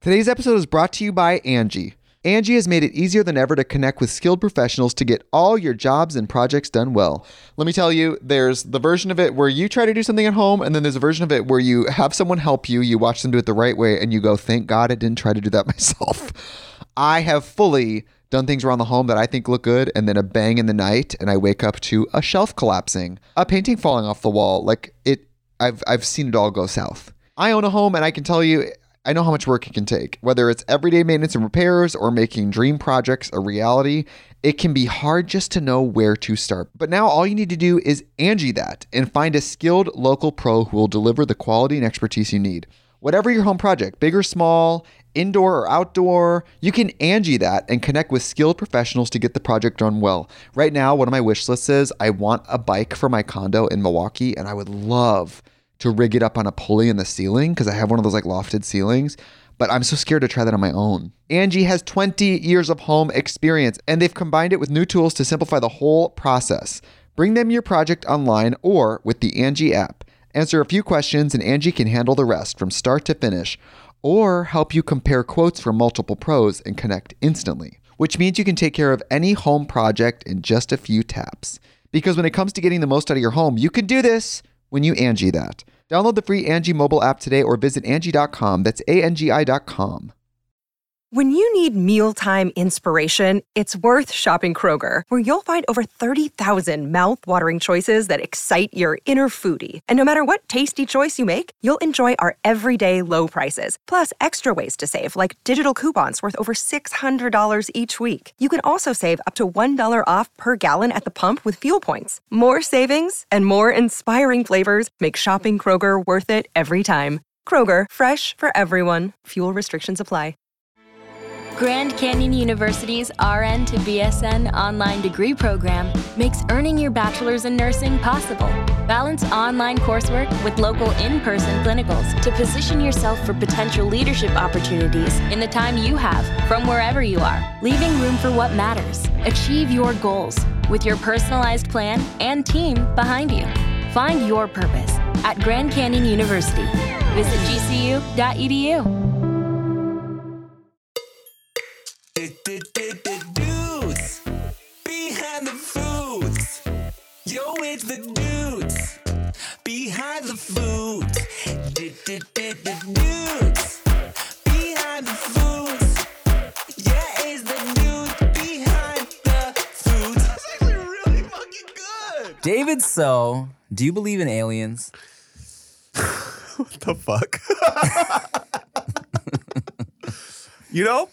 Today's episode is brought to you by Angie. Angie has made it easier than ever to connect with skilled professionals to get all your jobs and projects done well. Let me tell you, there's the version of it where you try to do something at home, and then there's a version of it where you have someone help you, you watch them do it the right way, and you go, thank God I didn't try to do that myself. I have fully done things around the home that I think look good, and then a bang in the night, and I wake up to a shelf collapsing, a painting falling off the wall. I've seen it all go south. I own a home, and I can tell you, I know how much work it can take. Whether it's everyday maintenance and repairs or making dream projects a reality, it can be hard just to know where to start. But now all you need to do is Angie that and find a skilled local pro who will deliver the quality and expertise you need. Whatever your home project, big or small, indoor or outdoor, you can Angie that and connect with skilled professionals to get the project done well. Right now, one of my wish lists is I want a bike for my condo in Milwaukee, and I would love to rig it up on a pulley in the ceiling because I have one of those like lofted ceilings, but I'm so scared to try that on my own. Angie has 20 years of home experience, and they've combined it with new tools to simplify the whole process. Bring them your project online or with the Angie app. Answer a few questions and Angie can handle the rest from start to finish, or help you compare quotes from multiple pros and connect instantly, which means you can take care of any home project in just a few taps. Because when it comes to getting the most out of your home, you can do this when you Angie that. Download the free Angie mobile app today or visit Angie.com. That's ANGI.com. When you need mealtime inspiration, it's worth shopping Kroger, where you'll find over 30,000 mouth-watering choices that excite your inner foodie. And no matter what tasty choice you make, you'll enjoy our everyday low prices, plus extra ways to save, like digital coupons worth over $600 each week. You can also save up to $1 off per gallon at the pump with fuel points. More savings and more inspiring flavors make shopping Kroger worth it every time. Kroger, fresh for everyone. Fuel restrictions apply. Grand Canyon University's RN to BSN online degree program makes earning your bachelor's in nursing possible. Balance online coursework with local in-person clinicals to position yourself for potential leadership opportunities in the time you have from wherever you are, leaving room for what matters. Achieve your goals with your personalized plan and team behind you. Find your purpose at Grand Canyon University. Visit gcu.edu. Dudes behind the foods. Yo, it's the dudes behind the foods. Dudes behind the foods. Yeah, it's the dude behind the foods. That's actually really fucking good. David, so do you believe in aliens? What the fuck? You know?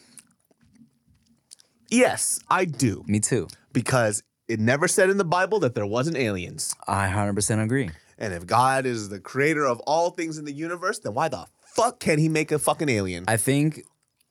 Yes, I do. Me too. Because it never said in the Bible that there wasn't aliens. I 100% agree. And if God is the creator of all things in the universe, then why the fuck can't he make a fucking alien? I think,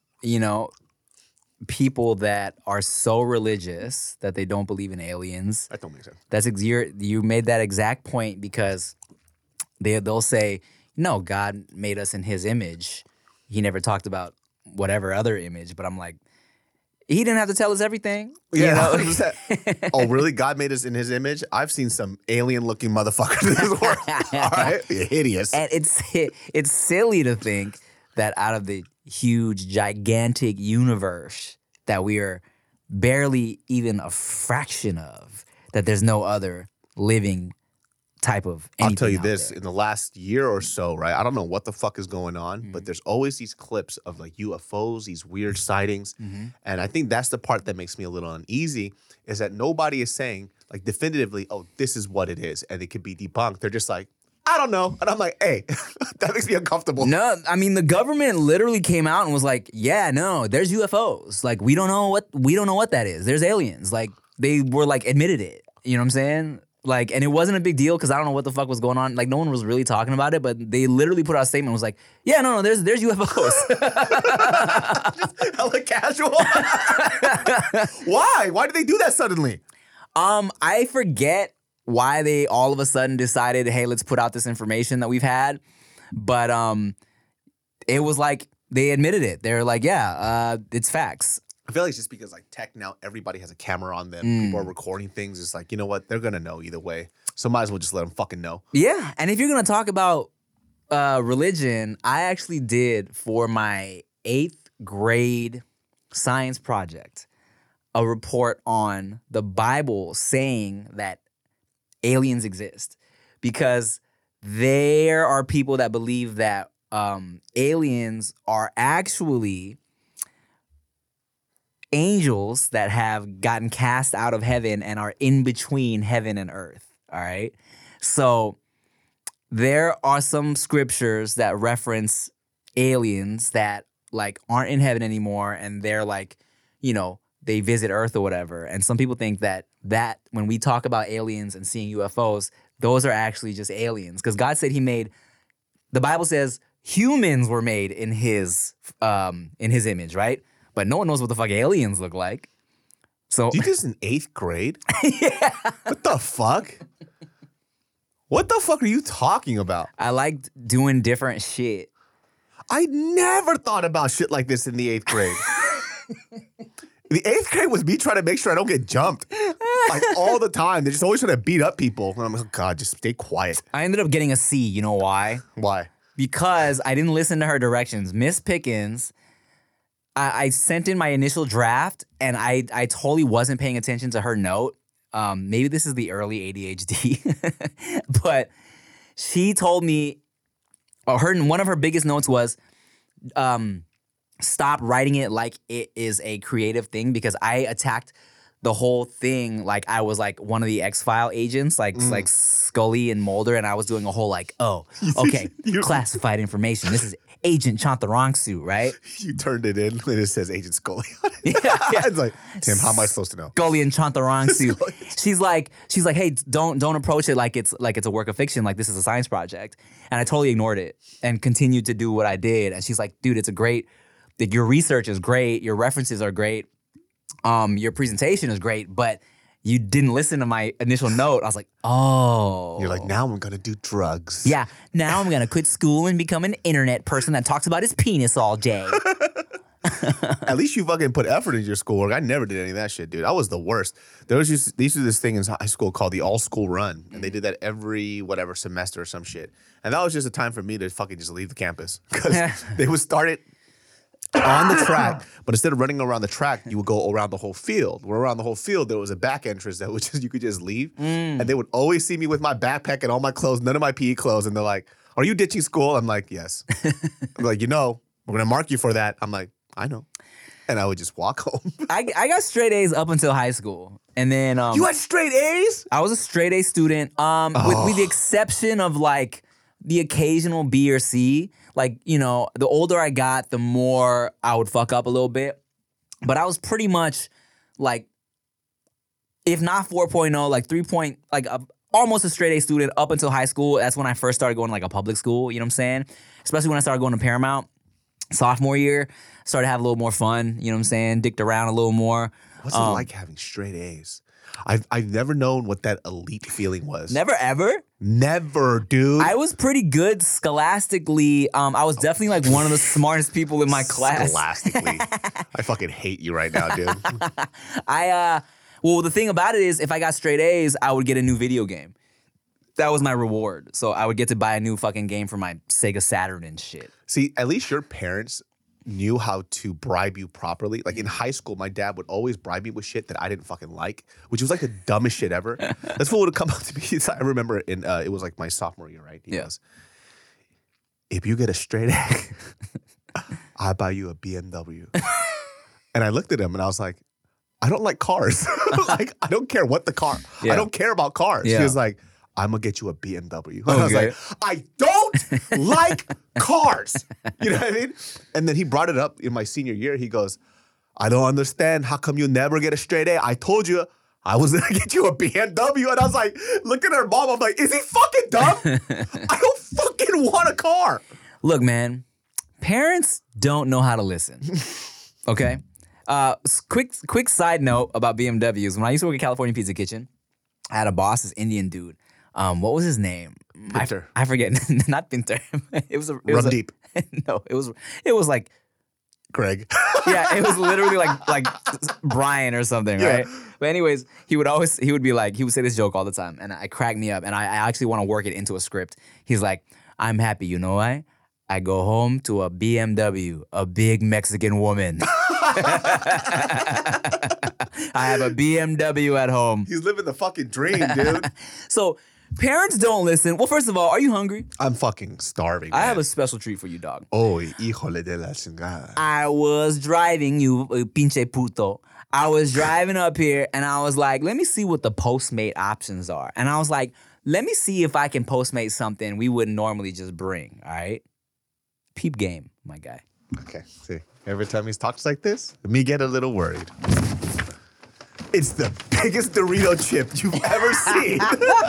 people that are so religious that they don't believe in aliens. That don't make sense. You made that exact point because they'll say, no, God made us in his image. He never talked about whatever other image, but I'm like, he didn't have to tell us everything. Yeah. Oh, really? God made us in his image? I've seen some alien-looking motherfuckers in this world. All right? Hideous. And it's silly to think that out of the huge, gigantic universe that we are barely even a fraction of, that there's no other living type of anything. I'll tell you out this, there. in the last year or so, right? I don't know what the fuck is going on, but there's always these clips of like UFOs, these weird sightings. And I think that's the part that makes me a little uneasy, is that nobody is saying like definitively, oh, this is what it is. And it could be debunked. They're just like, I don't know. And I'm like, hey, that makes me uncomfortable. No, I mean, the government literally came out and was like, yeah, no, there's UFOs. Like, we don't know what that is. There's aliens. Like, they were like admitted it. You know what I'm saying? Like, and it wasn't a big deal because I don't know what the fuck was going on. Like, no one was really talking about it, but they literally put out a statement and was like, yeah, no, there's UFOs. Just hella casual. Why? Why did they do that suddenly? I forget why they all of a sudden decided, hey, let's put out this information that we've had. But it was like they admitted it. They're like, yeah, it's facts. I feel like it's just because like tech now, everybody has a camera on them. People are recording things. It's like, you know what? They're going to know either way. So might as well just let them fucking know. Yeah. And if you're going to talk about religion, I actually did for my 8th grade science project a report on the Bible saying that aliens exist, because there are people that believe that aliens are actually angels that have gotten cast out of heaven and are in between heaven and earth. All right. So there are some scriptures that reference aliens that like aren't in heaven anymore, and they're like, you know, they visit earth or whatever. And some people think that when we talk about aliens and seeing UFOs, those are actually just aliens, because God said the Bible says humans were made in his image, right? But no one knows what the fuck aliens look like. So You did this in 8th grade? yeah, What the fuck? What the fuck are you talking about? I liked doing different shit. I never thought about shit like this in the 8th grade. The 8th grade was me trying to make sure I don't get jumped. Like all the time. They're just always trying to beat up people. And I'm like, oh God, just stay quiet. I ended up getting a C. You know why? Why? Because I didn't listen to her directions. Miss Pickens, I sent in my initial draft, and I totally wasn't paying attention to her note. Maybe this is the early ADHD, but she told me, one of her biggest notes was, stop writing it like it is a creative thing, because I attacked the whole thing like I was like one of the X-File agents, like Scully and Mulder, and I was doing a whole like, oh, okay, classified information. This is Agent Chantarangsu, right? You turned it in and it says Agent Scully on it. Yeah. It's like, Tim, how am I supposed to know? Scully and Chantarangsu. She's like, hey, don't approach it like it's a work of fiction, like this is a science project. And I totally ignored it and continued to do what I did. And she's like, dude, it's a great, like, your research is great, your references are great, your presentation is great, but you didn't listen to my initial note. I was like, oh. You're like, now I'm going to do drugs. Yeah, now I'm going to quit school and become an internet person that talks about his penis all day. At least you fucking put effort into your schoolwork. I never did any of that shit, dude. I was the worst. They used to do this thing in high school called the all-school run, and they did that every whatever semester or some shit. And that was just a time for me to fucking just leave the campus, because they would start it on the track, but instead of running around the track, you would go around the whole field. Where around the whole field, there was a back entrance that was just, you could just leave. And they would always see me with my backpack and all my clothes, none of my PE clothes. And they're like, are you ditching school? I'm like, yes. I'm like, we're going to mark you for that. I'm like, I know. And I would just walk home. I got straight A's up until high school. And then You had straight A's? I was a straight A student, with the exception of like the occasional B or C. Like, you know, the older I got, the more I would fuck up a little bit. But I was pretty much like, if not 4.0, like 3 point, like almost a straight A student up until high school. That's when I first started going to like a public school, you know what I'm saying? Especially when I started going to Paramount. Sophomore year, started having a little more fun, you know what I'm saying? Dicked around a little more. What's it like having straight A's? I've never known what that elite feeling was. Never ever? Never, dude. I was pretty good scholastically. I was definitely like one of the smartest people in my class. Scholastically. I fucking hate you right now, dude. Well, the thing about it is, if I got straight A's, I would get a new video game. That was my reward. So I would get to buy a new fucking game for my Sega Saturn and shit. See, at least your parents knew how to bribe you properly. Like in high school, my dad would always bribe me with shit that I didn't fucking like, which was like the dumbest shit ever. That's what would come up to me. I remember it was like my sophomore year, right? He goes, if you get a straight A, I buy you a BMW. And I looked at him and I was like, I don't like cars. Like, I don't care what the car. I don't care about cars. Yeah. He was like, I'm going to get you a BMW. And I was like, I don't like cars. You know what I mean? And then he brought it up in my senior year. He goes, I don't understand. How come you never get a straight A? I told you I was going to get you a BMW. And I was like, looking at her mom, I'm like, is he fucking dumb? I don't fucking want a car. Look, man, parents don't know how to listen. Okay? Quick side note about BMWs. When I used to work at California Pizza Kitchen, I had a boss, this Indian dude. What was his name? Pinter. I forget. Not Pinter. It was Deep. No, it was like Greg. yeah, it was literally like Brian or something, right? But anyways, he would say this joke all the time, and it cracked me up. And I actually want to work it into a script. He's like, I'm happy, you know why? I go home to a BMW, a big Mexican woman. I have a BMW at home. He's living the fucking dream, dude. So parents don't listen. Well, first of all, are you hungry? I'm fucking starving. I have man. a special treat for you, dog. Oh, híjole de la chingada. I was driving, you pinche puto. I was driving up here and I was like, let me see what the Postmate options are. And I was like, let me see if I can Postmate something we wouldn't normally just bring, all right? Peep game, my guy. Okay, see. Every time he talks like this, me get a little worried. It's the biggest Dorito chip you've ever seen.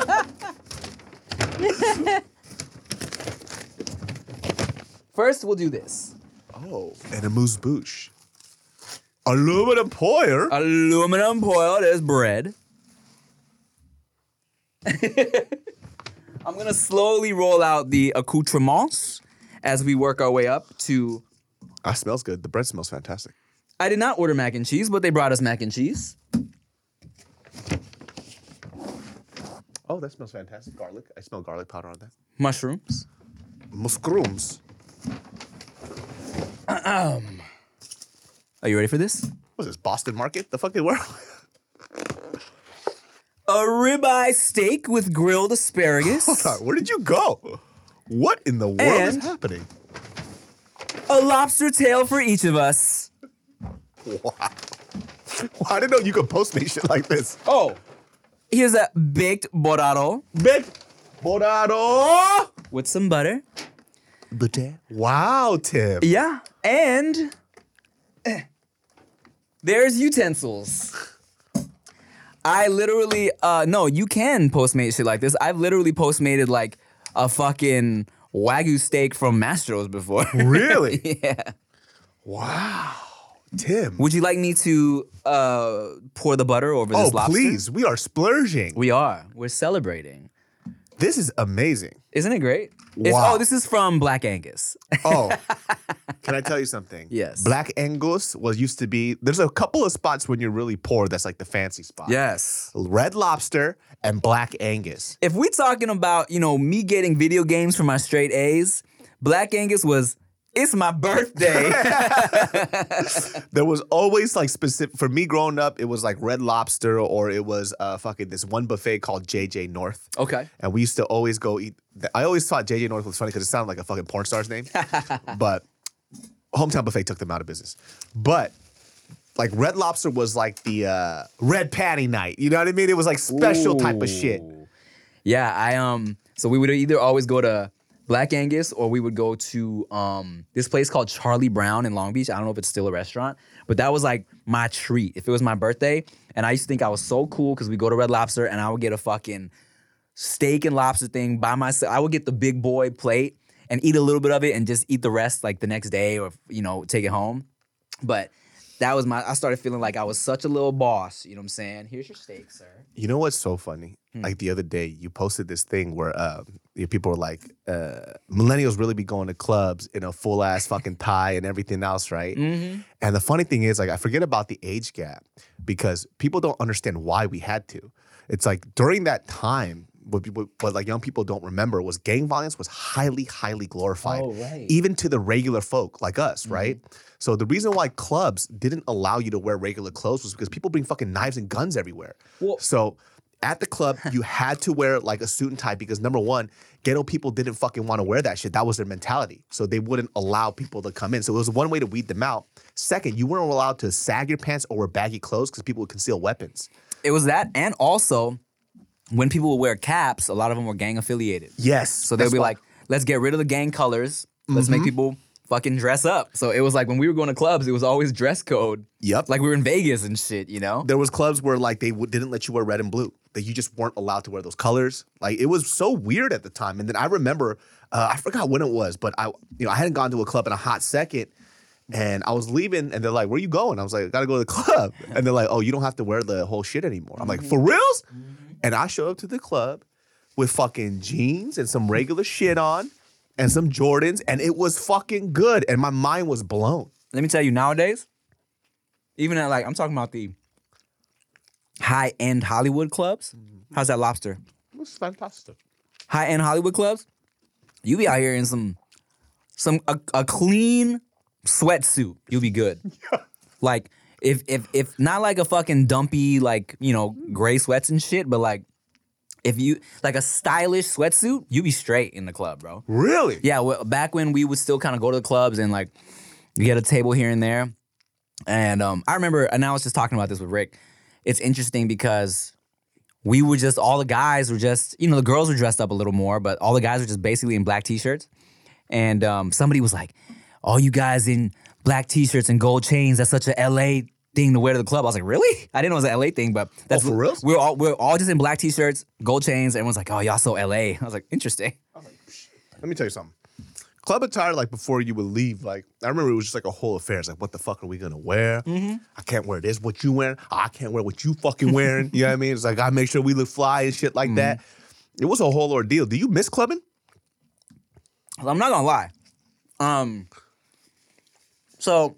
First, we'll do this. Oh, and a moose bouche. Aluminum foil. Aluminum foil, there's bread. I'm gonna slowly roll out the accoutrements as we work our way up to... That smells good. The bread smells fantastic. I did not order mac and cheese, but they brought us mac and cheese. Oh, that smells fantastic. Garlic. I smell garlic powder on that. Mushrooms. Mushrooms. Are you ready for this? What's this, Boston Market? The fucking world? A ribeye steak with grilled asparagus. Hold on, where did you go? What in the world is And- happening? A lobster tail for each of us. Wow. Well, I didn't know you could Postmate shit like this. Oh. Here's a baked borado Big Borado. with some butter. Butter. Wow, Tim. Yeah. And there's utensils. I literally, no, you can Postmate shit like this. I've literally Postmated like a fucking Wagyu steak from Mastro's before. Really? Yeah. Wow. Tim. Would you like me to pour the butter over this lobster? Please. We are splurging. We are. We're celebrating. This is amazing. Isn't it great? Wow. Oh, this is from Black Angus. Oh, can I tell you something? Yes. Black Angus used to be, there's a couple of spots when you're really poor that's like the fancy spot. Yes. Red Lobster and Black Angus. If we're talking about, me getting video games for my straight A's, Black Angus was, it's my birthday. There was always like specific, for me growing up, it was like Red Lobster or it was fucking this one buffet called JJ North. Okay. And we used to always go eat. I always thought JJ North was funny because it sounded like a fucking porn star's name. But Hometown Buffet took them out of business. But like Red Lobster was like the red patty night. You know what I mean? It was like special type of shit. Yeah, so we would either always go to Black Angus or we would go to this place called Charlie Brown in Long Beach. I don't know if it's still a restaurant, but that was like my treat. If it was my birthday, and I used to think I was so cool because we go to Red Lobster and I would get a fucking steak and lobster thing by myself. I would get the big boy plate and eat a little bit of it and just eat the rest like the next day or, take it home. But that was I started feeling like I was such a little boss. You know what I'm saying? Here's your steak, sir. You know what's so funny? Like the other day, you posted this thing where people were like, millennials really be going to clubs in a full ass fucking tie and everything else, right? Mm-hmm. And the funny thing is, like, I forget about the age gap because people don't understand why we had to. It's like during that time, what like young people don't remember was gang violence was highly, highly glorified, even to the regular folk like us, right? So the reason why clubs didn't allow you to wear regular clothes was because people bring fucking knives and guns everywhere. Well, so at the club, you had to wear like a suit and tie because number one, ghetto people didn't fucking want to wear that shit. That was their mentality. So they wouldn't allow people to come in. So it was one way to weed them out. Second, you weren't allowed to sag your pants or wear baggy clothes because people would conceal weapons. it was that, and also when people would wear caps, a lot of them were gang affiliated. Yes. So they'd be like, let's get rid of the gang colors. Let's make people fucking dress up. So it was like when we were going to clubs, it was always dress code. Yep. Like we were in Vegas and shit, you know? There was clubs where like they didn't let you wear red and blue. That you just weren't allowed to wear those colors. Like it was so weird at the time. And then I remember, I forgot when it was, but I hadn't gone to a club in a hot second. And I was leaving, and they're like, "Where you going?" I was like, "I gotta go to the club." And they're like, "Oh, you don't have to wear the whole shit anymore." I'm like, "For reals?" And I showed up to the club with fucking jeans and some regular shit on and some Jordans, and it was fucking good. And my mind was blown. Let me tell you, nowadays, even at like, I'm talking about the high-end Hollywood clubs. How's that lobster? It was fantastic. High-end Hollywood clubs, you be out here in some a clean sweatsuit, you'll be good. Like if not like a fucking dumpy like gray sweats and shit, but like if you like a stylish sweatsuit, you be straight in the club, bro. Really? Yeah, well, back when we would still kind of go to the clubs and like you get a table here and there. And I remember, and I was just talking about this with Rick. It's interesting because we were just, all the guys were just, the girls were dressed up a little more, but all the guys were just basically in black t-shirts. And somebody was like, all you guys in black t-shirts and gold chains, that's such a LA thing to wear to the club. I was like, really? I didn't know it was an LA thing, but that's for real? We're all just in black t-shirts, gold chains. Everyone's like, oh, y'all so LA. I was like, interesting. Let me tell you something. Club attire, like before you would leave, like I remember it was just like a whole affair. It's like, what the fuck are we gonna wear? I can't wear this. What you wearing? I can't wear what you fucking wearing. You know what I mean? It's like I make sure we look fly and shit like that. It was a whole ordeal. Do you miss clubbing? I'm not gonna lie. So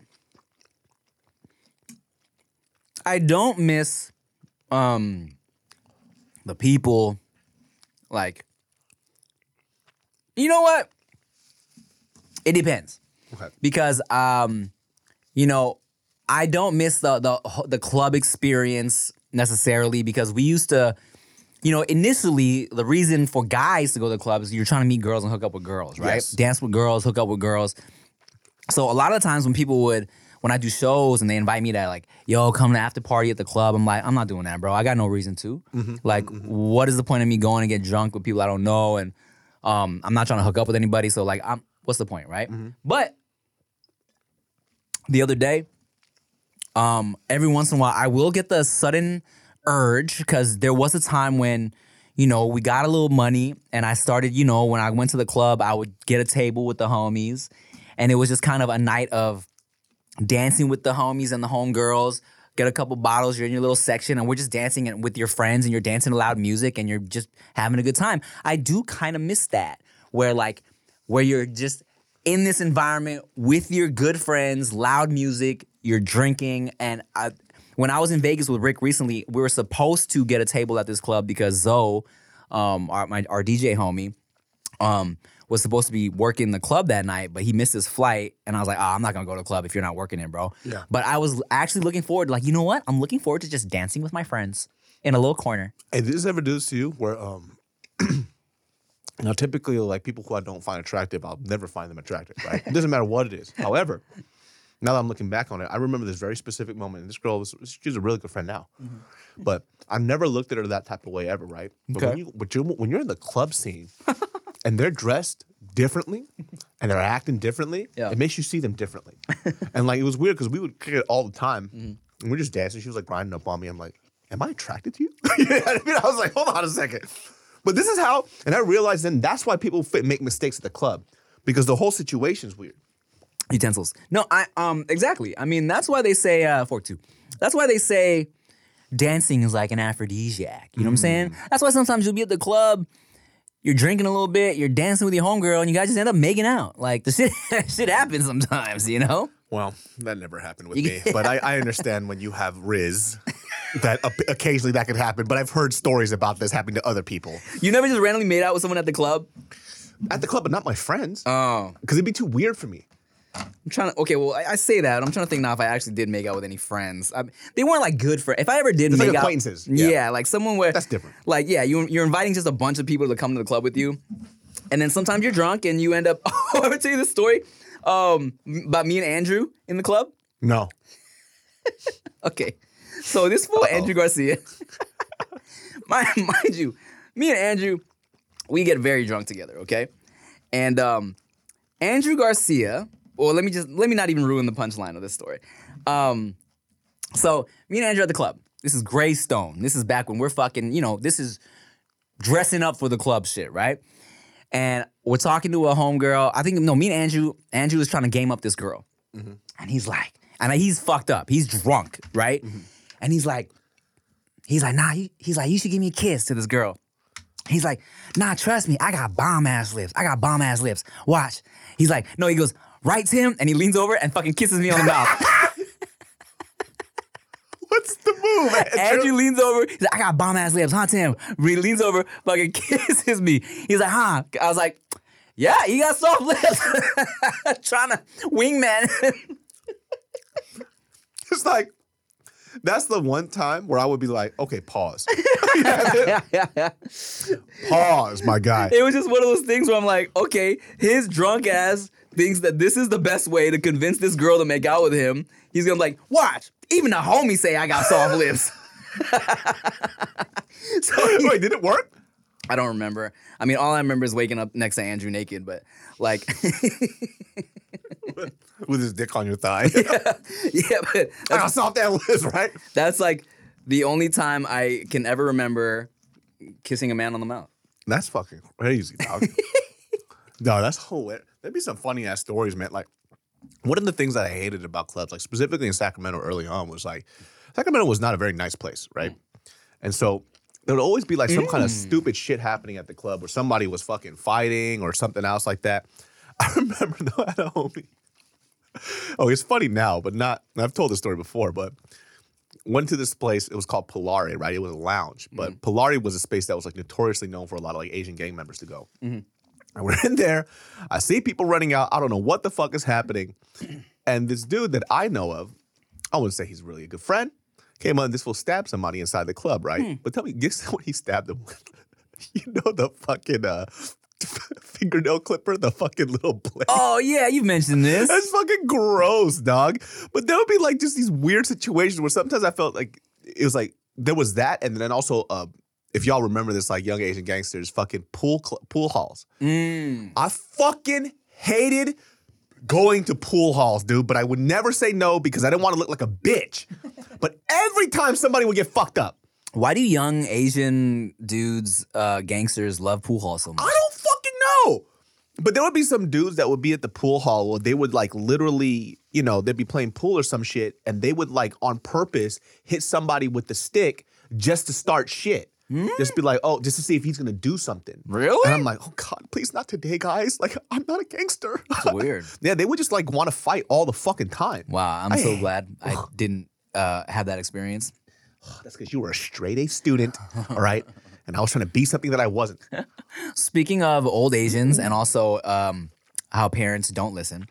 I don't miss the people. Like, you know what? It depends. Okay. Because I don't miss the club experience necessarily, because we used to, initially the reason for guys to go to the clubs is you're trying to meet girls and hook up with girls, right? Yes. Dance with girls, hook up with girls. So a lot of the times when I do shows and they invite me to like, yo, come to the after party at the club, I'm like, I'm not doing that, bro. I got no reason to. What is the point of me going to get drunk with people I don't know? And I'm not trying to hook up with anybody. So like, what's the point, right? But the other day, every once in a while, I will get the sudden urge, because there was a time when, we got a little money and I started, when I went to the club, I would get a table with the homies, and it was just kind of a night of dancing with the homies and the homegirls, get a couple bottles, you're in your little section, and we're just dancing with your friends, and you're dancing to loud music, and you're just having a good time. I do kind of miss that, where you're just in this environment with your good friends, loud music, you're drinking. And when I was in Vegas with Rick recently, we were supposed to get a table at this club because Zoe, our DJ homie, was supposed to be working the club that night, but he missed his flight. And I was like, I'm not gonna go to the club if you're not working it, bro. Yeah. But I was actually looking forward to, like, you know what? I'm looking forward to just dancing with my friends in a little corner. Hey, did this ever do this to you where now typically like people who I don't find attractive, I'll never find them attractive, right? It doesn't matter what it is. However, now that I'm looking back on it, I remember this very specific moment. And this girl, she's a really good friend now. But I never looked at her that type of way ever, right? But Okay. when you're in the club scene and they're dressed differently and they're acting differently, Yeah. it makes you see them differently. And like, it was weird because we would kick it all the time. And we're just dancing. She was like grinding up on me. I'm like, am I attracted to you? You know what I mean? I was like, hold on a second. But this is how, and I realized then that's why people make mistakes at the club, because the whole situation's weird. Utensils. No, exactly. I mean, that's why they say, fork two. That's why they say dancing is like an aphrodisiac. You know what I'm saying? That's why sometimes you'll be at the club, you're drinking a little bit, you're dancing with your homegirl, and you guys just end up making out. Like, the shit happens sometimes, Well, that never happened with me, but I understand when you have Riz that occasionally that could happen. But I've heard stories about this happening to other people You never just randomly made out with someone at the club? at the club, but not my friends, Oh. because it'd be too weird for me. I'm trying to, okay, well, I say that. I'm trying to think now if I actually did make out with any friends. They weren't like good friends. If I ever did It's make like out. acquaintances. Yeah. Yeah. Like someone where. That's different. Like, yeah, you're inviting just a bunch of people to come to the club with you. And then sometimes you're drunk and you end up. Oh, I ever tell you this story about me and Andrew in the club? No. Okay. So this fool, Andrew Garcia. Mind you, me and Andrew, we get very drunk together, okay? And Andrew Garcia. Well, let me not even ruin the punchline of this story. So me and Andrew at the club. This is Greystone. This is back when we're fucking, this is dressing up for the club shit, right? And we're talking to a homegirl. I think, no, me and Andrew is trying to game up this girl. And he's like, he's fucked up. He's drunk, right? And he's like, nah, he's like, you should give me a kiss to this girl. He's like, nah, trust me, I got bomb-ass lips. Watch. He's like, no, he goes, right, Tim? And he leans over and fucking kisses me on the mouth. What's the move, Andrew leans over, he's like, I got bomb-ass lips, huh, Tim? He leans over, fucking kisses me. He's like, huh? I was like, Yeah, he got soft lips. Trying to wingman. It's like, that's the one time where I would be like, okay, pause. Pause, my guy. It was just one of those things where I'm like, okay, his drunk ass thinks that this is the best way to convince this girl to make out with him. He's gonna be like, watch, even the homies say I got soft lips. Wait, did it work? I don't remember. I mean, all I remember is waking up next to Andrew naked, but like... With his dick on your thigh. yeah, but I got soft that lips, right? that's like the only time I can ever remember kissing a man on the mouth. That's fucking crazy, dog. No, that's hilarious. There'd be some funny ass stories, man. Like, one of the things that I hated about clubs, like specifically in Sacramento early on, was like, Sacramento was not a very nice place, right? And so there would always be like some kind of stupid shit happening at the club where somebody was fucking fighting or something else like that. I remember though, I had a homie. Oh, it's funny now, but not. I've told this story before, but went to this place. It was called Polari, right? It was a lounge, but Polari was a space that was like notoriously known for a lot of like Asian gang members to go. And we're in there. I see people running out. I don't know what the fuck is happening. And this dude that I know of, I wouldn't say he's really a good friend, came on. This fool stabbed somebody inside the club, right? But tell me, guess what he stabbed him with? You know the fucking fingernail clipper, the fucking little blade. Oh, yeah, you've mentioned this. That's fucking gross, dog. But there would be like just these weird situations where sometimes I felt like it was like there was that, and then also if y'all remember this, like young Asian gangsters, fucking pool halls. I fucking hated going to pool halls, dude. But I would never say no because I didn't want to look like a bitch. But every time somebody would get fucked up. Why do young Asian dudes, gangsters, love pool halls so much? I don't fucking know. But there would be some dudes that would be at the pool hall where they would like literally, you know, they'd be playing pool or some shit and they would like on purpose hit somebody with the stick just to start shit. Just be like, oh, just to see if he's gonna do something. Really? And I'm like, oh God, please not today, guys. Like, I'm not a gangster. It's weird. Yeah, they would just like want to fight all the fucking time. Wow, I'm so glad I didn't have that experience. That's because you were a straight A student, all right? And I was trying to be something that I wasn't. Speaking of old Asians and also how parents don't listen,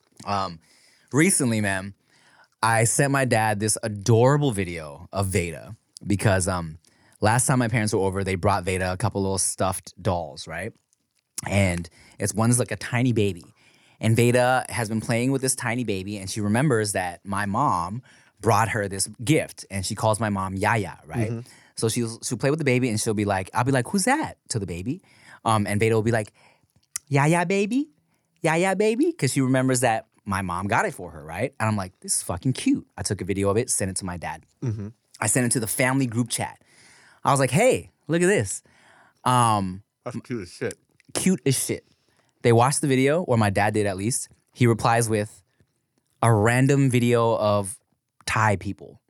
recently, man, I sent my dad this adorable video of Veda because last time my parents were over, they brought Veda a couple little stuffed dolls, right? And one's like a tiny baby. And Veda has been playing with this tiny baby, and she remembers that my mom brought her this gift, and she calls my mom Yaya, right? So she'll play with the baby, and she'll be like, I'll be like, who's that? To the baby. And Veda will be like, Yaya baby, because she remembers that my mom got it for her, right? And I'm like, this is fucking cute. I took a video of it, sent it to my dad. I sent it to the family group chat. I was like, hey, look at this. That's cute as shit. Cute as shit. They watched the video, or my dad did at least. He replies with a random video of Thai people.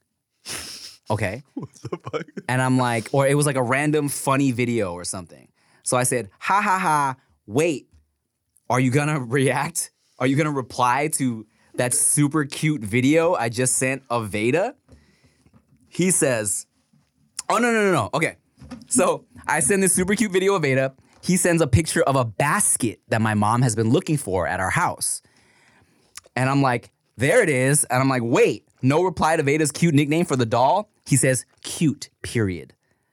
Okay. What the fuck? And I'm like, or it was like a random funny video or something. So I said, ha ha ha, wait, are you gonna react? Are you gonna reply to that super cute video I just sent of Veda? He says, oh, no. Okay. So I send this super cute video of Veda. He sends a picture of a basket that my mom has been looking for at our house. And I'm like, there it is. And I'm like, wait, no reply to Veda's cute nickname for the doll? He says, cute, period.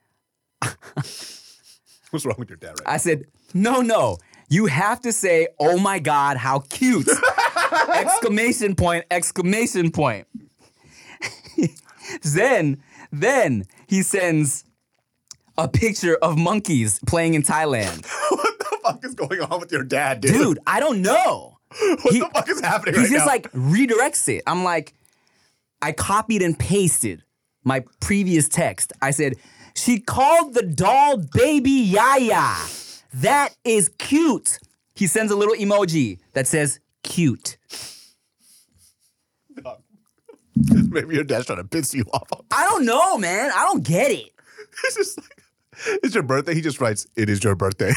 What's wrong with your dad right I said, no. You have to say, oh my God, how cute. Exclamation point. Then he sends a picture of monkeys playing in Thailand. What the fuck is going on with your dad, dude? Dude, I don't know. What the fuck is happening right now? He just like redirects it. I'm like, I copied and pasted my previous text. I said, she called the doll baby Yaya. That is cute. He sends a little emoji that says cute. Maybe your dad's trying to piss you off. I don't know, man. I don't get it. It's just like, it's your birthday. He just writes, it is your birthday.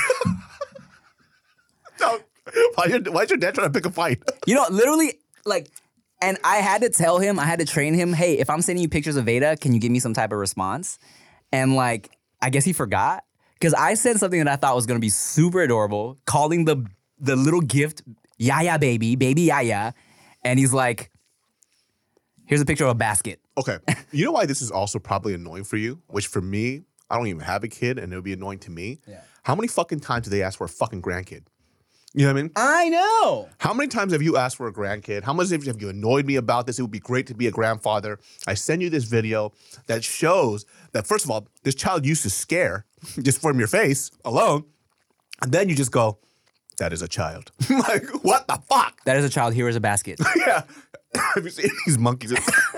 No, why's your dad trying to pick a fight? You know, literally, like, and I had to tell him, I had to train him, hey, if I'm sending you pictures of Veda, can you give me some type of response? And like, I guess he forgot. Because I sent something that I thought was gonna be super adorable, calling the little gift Yaya baby Yaya, and he's like, here's a picture of a basket. Okay. You know why this is also probably annoying for you? Which for me, I don't even have a kid and it would be annoying to me. Yeah. How many fucking times do they ask for a fucking grandkid? You know what I mean? I know. How many times have you asked for a grandkid? How much have you annoyed me about this? It would be great to be a grandfather. I send you this video that shows that, first of all, this child used to scare just from your face alone. And then you just go, that is a child. Like, what the fuck? That is a child. Here is a basket. Yeah. Have you seen these monkeys?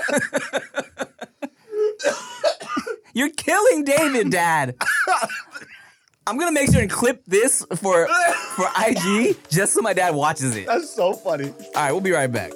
You're killing David, Dad. I'm gonna make sure and clip this for IG just so my dad watches it. All That's so funny. right, we'll be right back.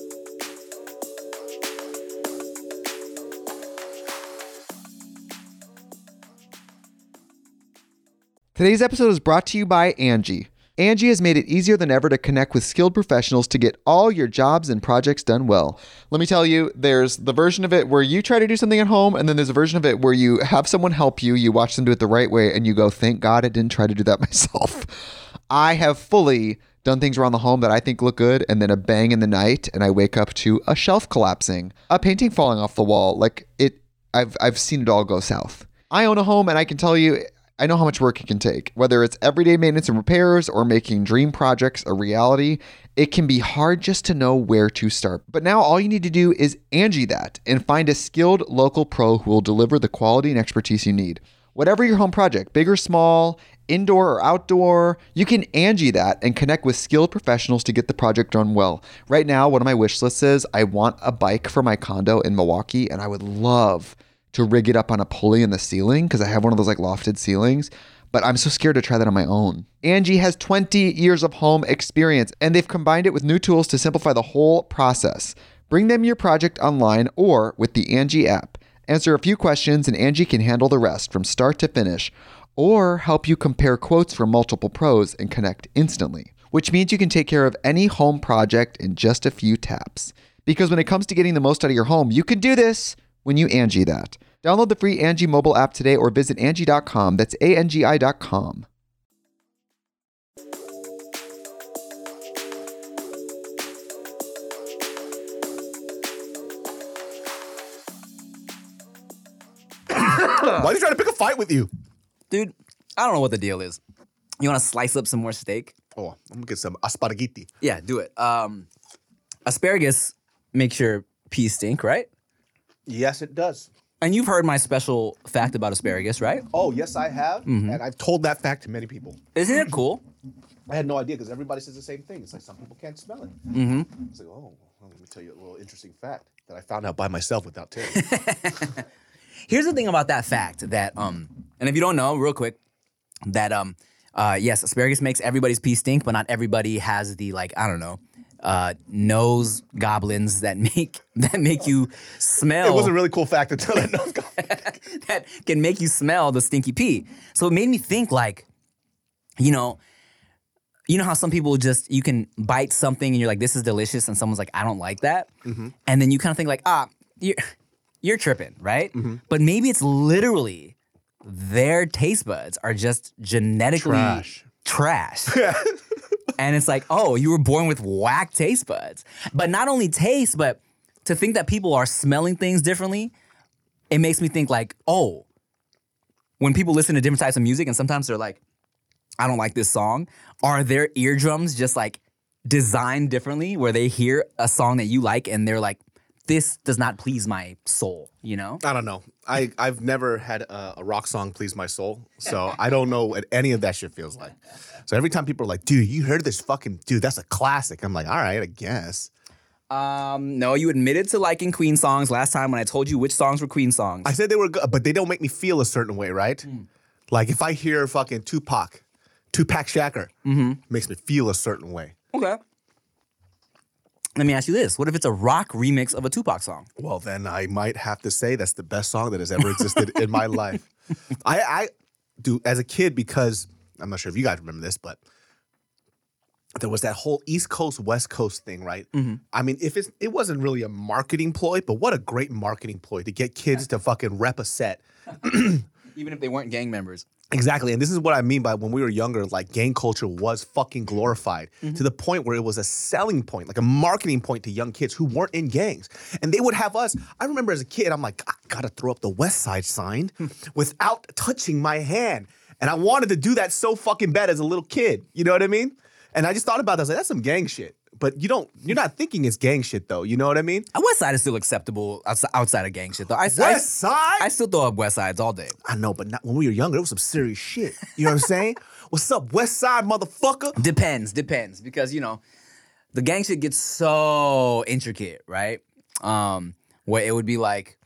Today's episode is brought to you by Angie. Angie has made it easier than ever to connect with skilled professionals to get all your jobs and projects done well. Let me tell you, there's the version of it where you try to do something at home, and then there's a version of it where you have someone help you, you watch them do it the right way, and you go, thank God I didn't try to do that myself. I have fully done things around the home that I think look good, and then a bang in the night, and I wake up to a shelf collapsing, a painting falling off the wall. Like, I've seen it all go south. I own a home, and I can tell you, I know how much work it can take. Whether it's everyday maintenance and repairs or making dream projects a reality, it can be hard just to know where to start. But now all you need to do is Angie that and find a skilled local pro who will deliver the quality and expertise you need. Whatever your home project, big or small, indoor or outdoor, you can Angie that and connect with skilled professionals to get the project done well. Right now, one of my wish lists is I want a bike for my condo in Milwaukee, and I would love to rig it up on a pulley in the ceiling because I have one of those like lofted ceilings, but I'm so scared to try that on my own. Angie has 20 years of home experience, and they've combined it with new tools to simplify the whole process. Bring them your project online or with the Angie app. Answer a few questions and Angie can handle the rest from start to finish, or help you compare quotes from multiple pros and connect instantly, which means you can take care of any home project in just a few taps. Because when it comes to getting the most out of your home, you can do this when you Angie that. Download the free Angie mobile app today or visit Angie.com. That's ANGI.com. Why are you trying to pick a fight with you? Dude, I don't know what the deal is. You want to slice up some more steak? Oh, I'm gonna get some asparaguiti. Yeah, do it. Asparagus makes your peas stink, right? Yes, it does. And you've heard my special fact about asparagus, right? Oh, yes, I have. And I've told that fact to many people. Isn't it cool? I had no idea because everybody says the same thing. It's like some people can't smell it. It's like, oh, well, let me tell you a little interesting fact that I found out by myself without telling you. Here's the thing about that fact that, and if you don't know, real quick, that yes, asparagus makes everybody's pee stink, but not everybody has the like, I don't know, nose goblins that make you smell. It was a really cool fact until that nose goblin. That can make you smell the stinky pee. So it made me think like, you know how some people just, you can bite something and you're like, this is delicious, and someone's like, I don't like that. And then you kind of think like, you're tripping, right? But maybe it's literally their taste buds are just genetically trash. And it's like, oh, you were born with whack taste buds. But not only taste, but to think that people are smelling things differently, it makes me think like, oh, when people listen to different types of music and sometimes they're like, I don't like this song, are their eardrums just like designed differently where they hear a song that you like and they're like, this does not please my soul, you know? I don't know. I've never had a rock song please my soul, so I don't know what any of that shit feels like. So every time people are like, dude, you heard this fucking, dude, that's a classic. I'm like, all right, I guess. No, you admitted to liking Queen songs last time when I told you which songs were Queen songs. I said they were good, but they don't make me feel a certain way, right? Like if I hear fucking Tupac Shakur, makes me feel a certain way. Okay. Let me ask you this. What if it's a rock remix of a Tupac song? Well, then I might have to say that's the best song that has ever existed in my life. I do, as a kid, because I'm not sure if you guys remember this, but there was that whole East Coast, West Coast thing, right? I mean, it wasn't really a marketing ploy, but what a great marketing ploy to get kids to fucking rep a set Even if they weren't gang members. Exactly. And this is what I mean by when we were younger, like gang culture was fucking glorified to the point where it was a selling point, like a marketing point to young kids who weren't in gangs. And they would have us. I remember as a kid, I'm like, I gotta throw up the West Side sign without touching my hand. And I wanted to do that so fucking bad as a little kid. You know what I mean? And I just thought about that. I was like, that's some gang shit. But you're not thinking it's gang shit though. You know what I mean? West Side is still acceptable outside of gang shit though. West Side? I still throw up West Sides all day. I know, but not when we were younger, it was some serious shit. You know what I'm saying? What's up, West Side, motherfucker? Depends. Because, the gang shit gets so intricate, right? Where it would be like,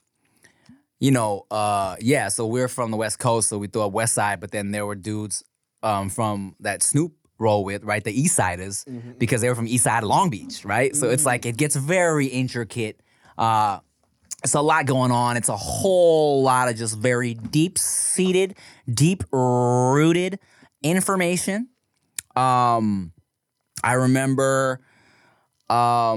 so we're from the West Coast, so we throw up West Side, but then there were dudes from that Snoop roll with, right? The East Siders, because they were from East Side of Long Beach, right? So it's like, it gets very intricate. It's a lot going on. It's a whole lot of just very deep-seated, deep-rooted information. I remember I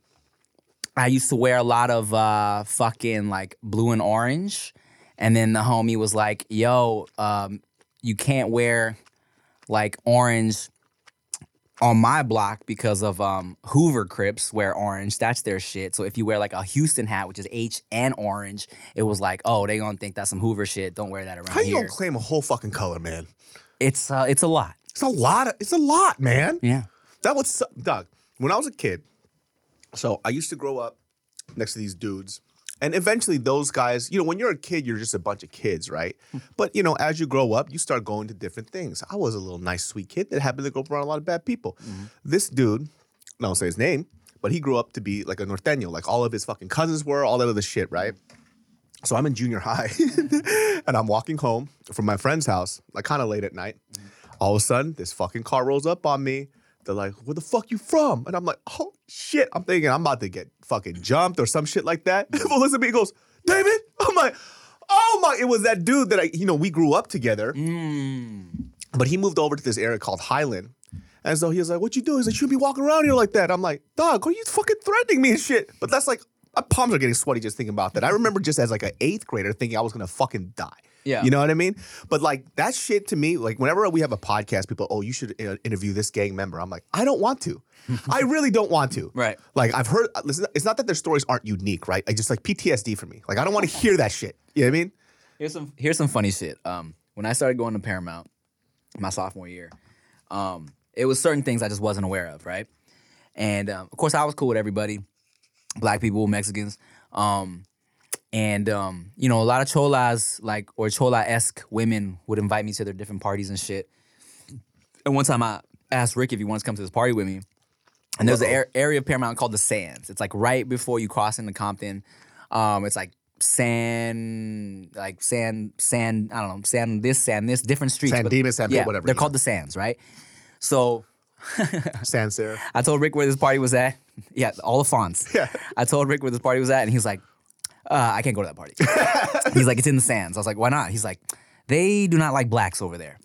used to wear a lot of fucking like blue and orange. And then the homie was like, yo, you can't wear like orange on my block because of Hoover Crips wear orange. That's their shit. So if you wear like a Houston hat, which is H and orange, it was like, oh, they gonna think that's some Hoover shit. Don't wear that around How you here. gonna claim a whole fucking color, man? It's a lot. It's a lot, man. Yeah. That was, Doug, when I was a kid, so I used to grow up next to these dudes. And eventually those guys, when you're a kid, you're just a bunch of kids, right? But, as you grow up, you start going to different things. I was a little nice, sweet kid that happened to grow up around a lot of bad people. This dude, I don't say his name, but he grew up to be like a norteño, like all of his fucking cousins were, all that other shit, right? So I'm in junior high, and I'm walking home from my friend's house, like kind of late at night. All of a sudden, this fucking car rolls up on me. They're like, where the fuck you from? And I'm like, oh, shit. I'm thinking I'm about to get fucking jumped or some shit like that. Well, listen to me, he goes, David? I'm like, oh my. It was that dude that we grew up together. But he moved over to this area called Highland. And so he was like, what you doing? He's like, you shouldn't be walking around here like that. I'm like, dog, are you fucking threatening me and shit? But that's like, my palms are getting sweaty just thinking about that. I remember just as like an 8th grader thinking I was going to fucking die. Yeah. You know what I mean? But like that shit to me, like whenever we have a podcast, people, oh, you should interview this gang member. I'm like, I don't want to. I really don't want to. Right. Like I've heard, listen, it's not that their stories aren't unique, right? I just like PTSD for me. Like I don't want to hear that shit. You know what I mean? Here's some funny shit. When I started going to Paramount, my sophomore year, it was certain things I just wasn't aware of, right? And of course, I was cool with everybody, black people, Mexicans. And a lot of cholas, or chola-esque women would invite me to their different parties and shit. And one time I asked Rick if he wants to come to this party with me. And there's an area of Paramount called the Sands. It's like right before you cross into Compton. It's like sand, I don't know, sand this, different streets. San Dimas, whatever. They're called the Sands, right? So San Sarah. I told Rick where this party was at. Yeah, all the fonts. Yeah. I told Rick where this party was at, and he's like, I can't go to that party. He's like, it's in the Sands. I was like, why not? He's like, they do not like blacks over there.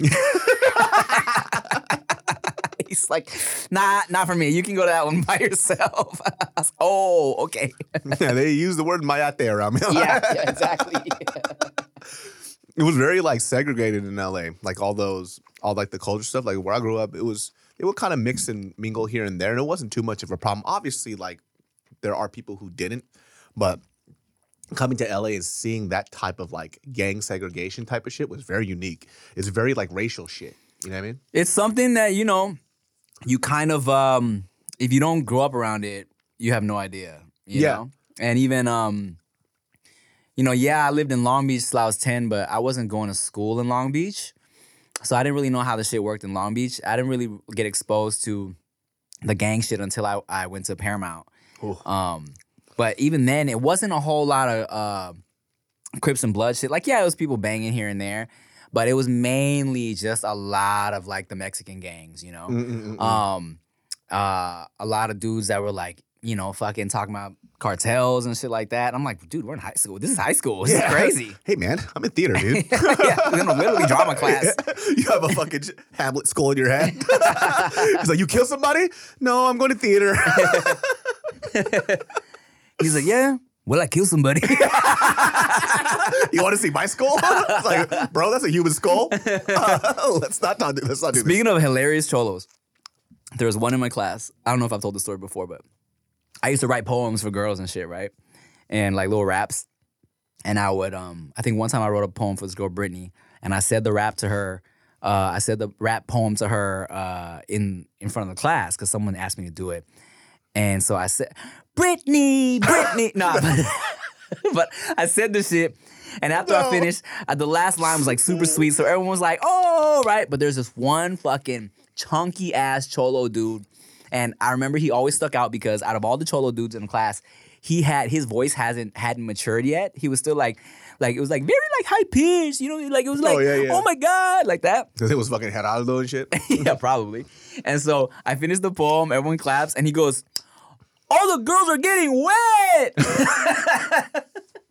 He's like, nah, not for me. You can go to that one by yourself. I was like, oh, okay. Yeah, they use the word mayate around me. yeah, exactly. It was very like segregated in LA. Like all like the culture stuff. Like where I grew up, it would kind of mix and mingle here and there. And it wasn't too much of a problem. Obviously, like there are people who didn't, but coming to LA and seeing that type of like gang segregation type of shit was very unique. It's very like racial shit. You know what I mean? It's something that, you kind of, if you don't grow up around it, you have no idea. You know? And even, I lived in Long Beach till I was 10, but I wasn't going to school in Long Beach. So I didn't really know how the shit worked in Long Beach. I didn't really get exposed to the gang shit until I went to Paramount. But even then, it wasn't a whole lot of Crips and Blood shit. Like, yeah, it was people banging here and there, but it was mainly just a lot of like the Mexican gangs, a lot of dudes that were like, fucking talking about cartels and shit like that. I'm like, dude, we're in high school. This is high school. This is crazy. Hey, man, I'm in theater, dude. Yeah, we're in a literally drama class. You have a fucking Hamlet skull in your head. He's like, you kill somebody? No, I'm going to theater. He's like, yeah. Will I kill somebody? You want to see my skull? It's like, bro, that's a human skull. Let's not do this. Speaking of hilarious cholos, there was one in my class. I don't know if I've told the story before, but I used to write poems for girls and shit, right? And like little raps. And I would, I think one time I wrote a poem for this girl, Brittany, and I said the rap to her. I said the rap poem to her in front of the class because someone asked me to do it. And so I said, Brittany. Nah, but I said this shit. And after I finished, the last line was like super sweet. So everyone was like, oh, right. But there's this one fucking chunky ass cholo dude. And I remember he always stuck out because out of all the cholo dudes in the class, his voice hadn't matured yet. He was still like it was like very like high pitched, you know, like it was like, oh my God, like that. Because it was fucking Geraldo and shit. Yeah, probably. And so I finished the poem, everyone claps, and he goes, all the girls are getting wet.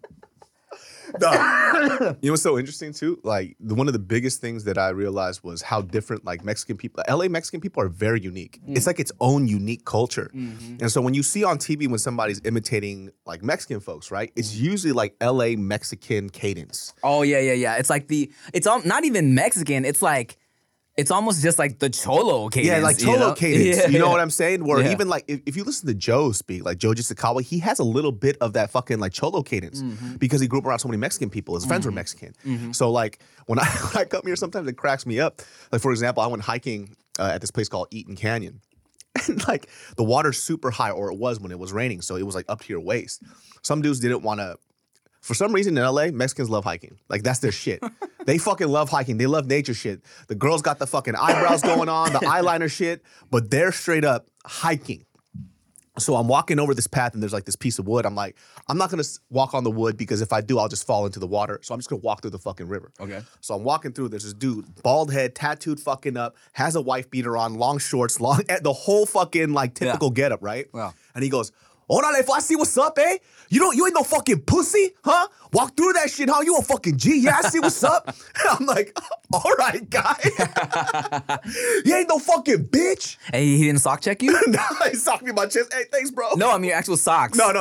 No. You know what's so interesting too? Like one of the biggest things that I realized was how different like Mexican people, LA Mexican people are very unique. It's like its own unique culture. And so when you see on TV when somebody's imitating like Mexican folks, right? It's usually like LA Mexican cadence. Oh yeah. It's like not even Mexican. It's almost just like the cholo cadence. Yeah, like cholo cadence. Yeah. You know what I'm saying? Where even like if you listen to Joe speak, like Joe Jisakawa, he has a little bit of that fucking like cholo cadence because he grew up around so many Mexican people. His friends were Mexican. So like when I come here, sometimes it cracks me up. Like for example, I went hiking at this place called Eaton Canyon. And like the water's super high, or it was when it was raining. So it was like up to your waist. Some dudes didn't want to. For some reason in LA, Mexicans love hiking. Like that's their shit. They fucking love hiking. They love nature shit. The girls got the fucking eyebrows going on, the eyeliner shit, but they're straight up hiking. So I'm walking over this path and there's like this piece of wood. I'm like, I'm not gonna walk on the wood because if I do, I'll just fall into the water. So I'm just gonna walk through the fucking river. Okay. So I'm walking through, there's this dude, bald head, tattooed fucking up, has a wife beater on, long shorts, the whole fucking like typical getup, right? Wow. And he goes, Orale, Flossie, what's up, eh? You ain't no fucking pussy, huh? Walk through that shit, huh? You a fucking G, yeah, I see what's up. And I'm like, all right, guy. You ain't no fucking bitch. Hey, he didn't sock check you? No, he socked me in my chest. Hey, thanks, bro. No, I mean actual socks. No.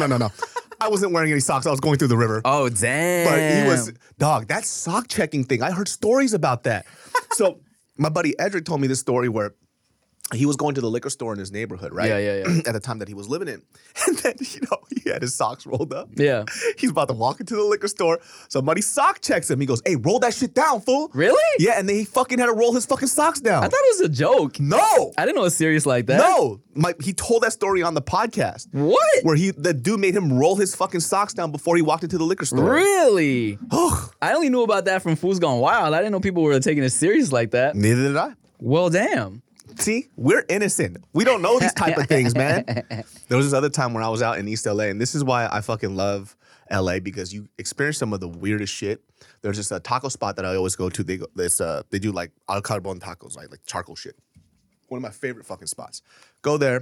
I wasn't wearing any socks. I was going through the river. Oh, damn. But he was, dog, that sock checking thing, I heard stories about that. So my buddy Edric told me this story where he was going to the liquor store in his neighborhood, right? Yeah. At the time that he was living in. And then, he had his socks rolled up. Yeah. He's about to walk into the liquor store. Somebody sock checks him. He goes, hey, roll that shit down, fool. Really? Yeah, and then he fucking had to roll his fucking socks down. I thought it was a joke. No. I didn't know it was serious like that. No. He told that story on the podcast. What? Where the dude made him roll his fucking socks down before he walked into the liquor store. Really? I only knew about that from Fools Gone Wild. I didn't know people were taking it serious like that. Neither did I. Well, damn. See, we're innocent. We don't know these type of things, man. There was this other time when I was out in East LA, and this is why I fucking love LA, because you experience some of the weirdest shit. There's this taco spot that I always go to. They do like al carbon tacos, like charcoal shit. One of my favorite fucking spots. Go there.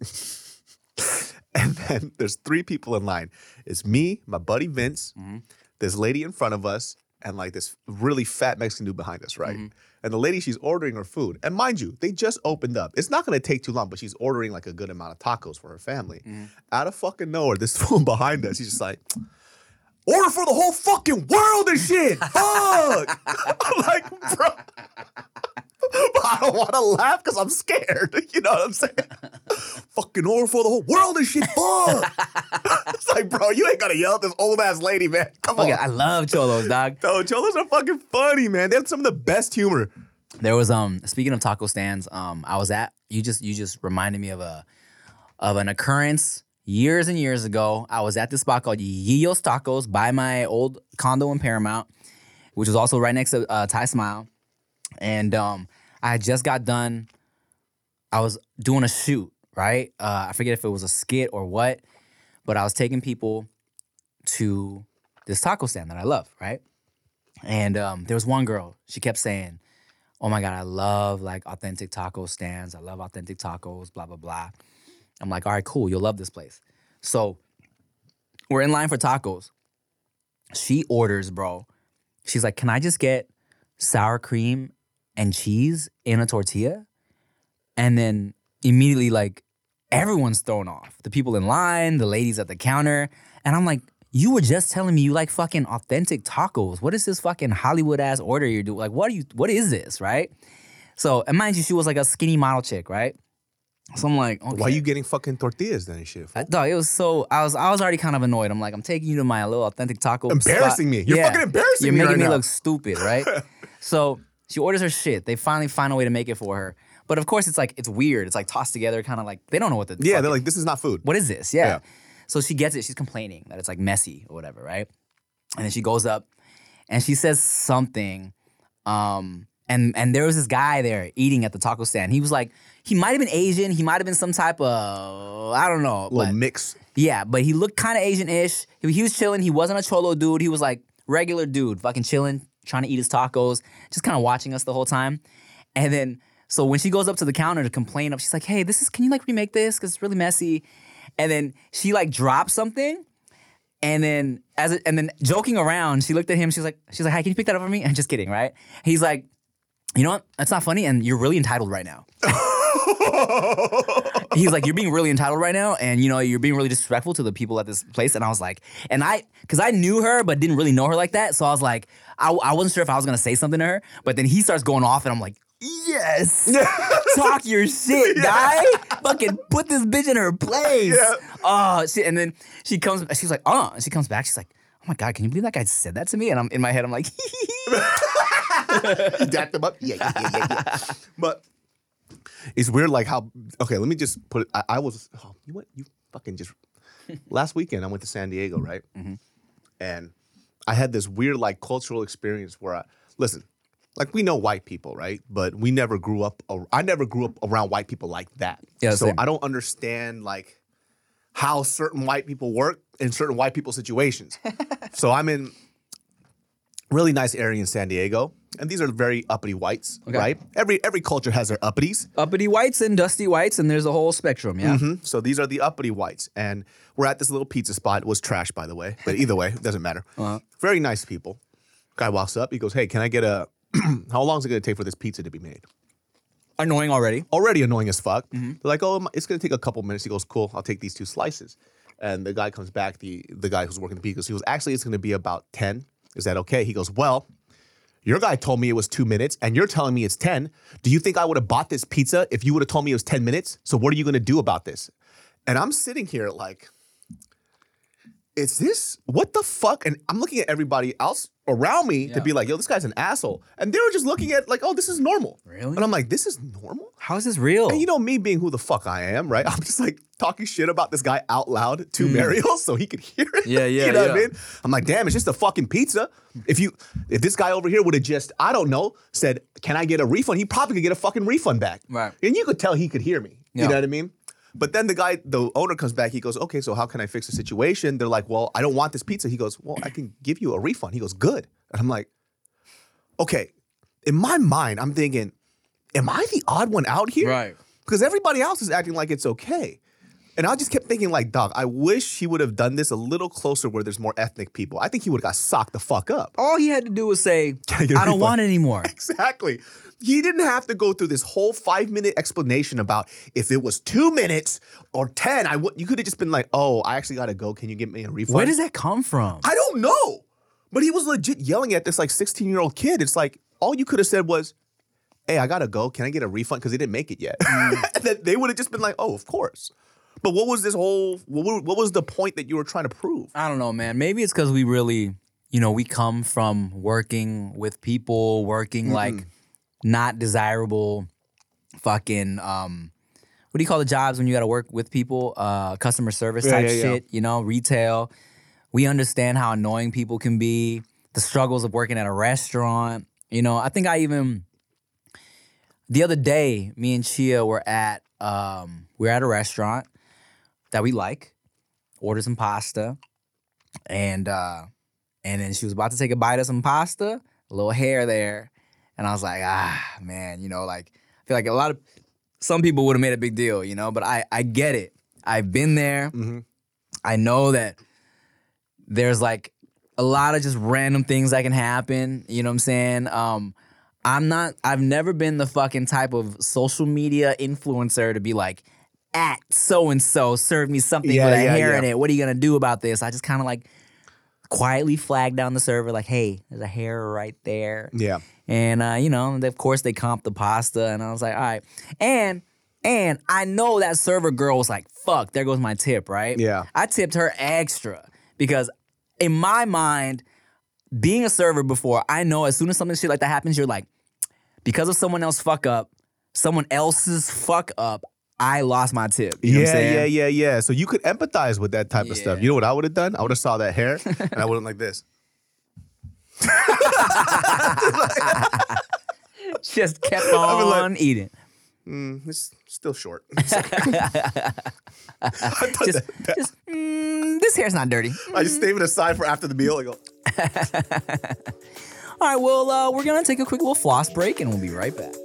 And then there's 3 people in line. It's me, my buddy Vince, this lady in front of us, and like this really fat Mexican dude behind us, right? And the lady, she's ordering her food. And mind you, they just opened up. It's not going to take too long, but she's ordering like a good amount of tacos for her family. Out of fucking nowhere, this fool behind us, he's just like, order for the whole fucking world and shit. Fuck. I'm like, bro. But I don't want to laugh because I'm scared. You know what I'm saying? Fucking order for the whole world and shit. Fuck. It's like, bro, you ain't got to yell at this old ass lady, man. Come on. I love cholos, dog. No, cholos are fucking funny, man. They have some of the best humor. There was speaking of taco stands, I was at you just reminded me of an occurrence years and years ago. I was at this spot called Yillos Tacos by my old condo in Paramount, which was also right next to Thai Smile. And I had just got done. I was doing a shoot, right? I forget if it was a skit or what, but I was taking people to this taco stand that I love, right? And there was one girl. She kept saying, oh my God, I love like authentic taco stands. I love authentic tacos, blah, blah, blah. I'm like, all right, cool. You'll love this place. So we're in line for tacos. She orders, bro. She's like, can I just get sour cream and cheese in a tortilla? And then immediately like everyone's thrown off. The people in line, the ladies at the counter. And I'm like, you were just telling me you like fucking authentic tacos. What is this fucking Hollywood ass order you're doing? Like, what is this, right? So, and mind you, she was like a skinny model chick, right? So I'm like, okay. Why are you getting fucking tortillas then and shit? fool? Dog, it was so, I was already kind of annoyed. I'm like, I'm taking you to my little authentic taco Embarrassing spot. me. You're fucking embarrassing You're me making right me now. look stupid, right? So she orders her shit. They finally find a way to make it for her. But of course, it's like, it's weird. It's like tossed together, kind of like, they don't know what the Yeah, fuck they're like, this is not food. what is this? Yeah. Yeah. So she gets it. She's complaining that it's like messy or whatever, right? And then she goes up and she says something. And there was this guy there eating at the taco stand. He was like, he might have been Asian. He might have been some type of, I don't know. Little But mix. yeah, but he looked kind of Asian-ish. He was chilling. He wasn't a cholo dude. He was like regular dude, fucking chilling, trying to eat his tacos, just kind of watching us the whole time. And then, so when she goes up to the counter to complain, she's like, hey, can you like remake this? Because it's really messy. And then she like dropped something. And then joking around, she looked at him. She was like, hi, can you pick that up for me? I'm just kidding, right? He's like, you know what? That's not funny. And you're really entitled right now. He's like, you're being really entitled right now, and you know, you're being really disrespectful to the people at this place. And I was like, because I knew her, but didn't really know her like that. So I was like, I wasn't sure if I was gonna say something to her, but then he starts going off, and I'm like, yes, talk your shit, guy. Fucking put this bitch in her place. Yeah. Oh shit. And then she's like, and she comes back, she's like, oh my God, can you believe that guy said that to me? And I'm in my head, I'm like, You dapped them up? Yeah. But it's weird, like how, okay, let me just put it, I was, you fucking just, last weekend I went to San Diego, right? Mm-hmm. And I had this weird, like, cultural experience where listen, like, we know white people, right? But I never grew up around white people like that. Yeah, so same. I don't understand, like, how certain white people work in certain white people situations. So I'm in really nice area in San Diego, and these are very uppity whites, Okay. right? Every culture has their uppities. uppity whites and dusty whites, and there's a whole spectrum, yeah. Mhm. So these are the uppity whites, and we're at this little pizza spot. It was trash, by the way, but either way, it doesn't matter. Very nice people. Guy walks up, he goes, hey, can I get how long is it going to take for this pizza to be made? Annoying already. Already annoying as fuck. They're like, oh, it's going to take a couple minutes. He goes, cool, I'll take these 2 slices. And the guy comes back, the guy who's working the pizza, he goes, actually, it's going to be about 10. Is that okay? He goes, well, your guy told me it was 2 minutes, and you're telling me it's 10. Do you think I would have bought this pizza if you would have told me it was 10 minutes? So what are you going to do about this? And I'm sitting here like, is this, what the fuck? And I'm looking at everybody else around me to be like, yo, this guy's an asshole. And they were just looking at like, oh, this is normal. Really? And I'm like, this is normal? How is this real? And you know me being who the fuck I am, right? I'm just like talking shit about this guy out loud to Mario so he could hear it. Yeah, You know what I yeah. mean? I'm like, damn, it's just a fucking pizza. If this guy over here would have just, I don't know, said, can I get a refund? He probably could get a fucking refund back. Right. And you could tell he could hear me. Yeah. You know what I mean? But then the owner comes back. He goes, okay, so how can I fix the situation? They're like, well, I don't want this pizza. He goes, well, I can give you a refund. He goes, good. And I'm like, okay. In my mind, I'm thinking, am I the odd one out here? Right. Because everybody else is acting like it's okay. And I just kept thinking like, dog, I wish he would have done this a little closer where there's more ethnic people. I think he would have got socked the fuck up. All he had to do was say, I get a I don't refund? want it anymore. Exactly. He didn't have to go through this whole 5-minute explanation about if it was 2 minutes or 10. You could have just been like, oh, I actually got to go. Can you give me a refund? Where does that come from? I don't know. But he was legit yelling at this like 16-year-old kid. It's like, all you could have said was, hey, I got to go. Can I get a refund? Because they didn't make it yet. And then they would have just been like, oh, of course. But what was what was the point that you were trying to prove? I don't know, man. Maybe it's because we really, we come from working with people, working like not desirable fucking, what do you call the jobs when you got to work with people? Customer service type shit, retail. We understand how annoying people can be, the struggles of working at a restaurant. I think the other day, me and Chia were at a restaurant that we like, ordered some pasta, and then she was about to take a bite of some pasta, a little hair there, and I was like, man, I feel like some people would have made a big deal, but I get it. I've been there. Mm-hmm. I know that there's like a lot of just random things that can happen, you know what I'm saying? I've never been the fucking type of social media influencer to be like, at so-and-so served me something Yeah, with a yeah, hair yeah. in it. What are you going to do about this? I just kind of like quietly flagged down the server like, hey, there's a hair right there. Yeah. And, of course they comped the pasta. And I was like, all right. And I know that server girl was like, fuck, there goes my tip, right? Yeah. I tipped her extra because in my mind, being a server before, I know as soon as something shit like that happens, you're like, because of someone else's fuck up, I lost my tip. You know what I'm saying? Yeah. So you could empathize with that type of stuff. Yeah. You know what I would have done? I would have saw that hair and I would have like this. Just kept on eating. It's still short. This hair's not dirty. I just save it aside for after the meal. I go, All right, well, we're going to take a quick little floss break and we'll be right back.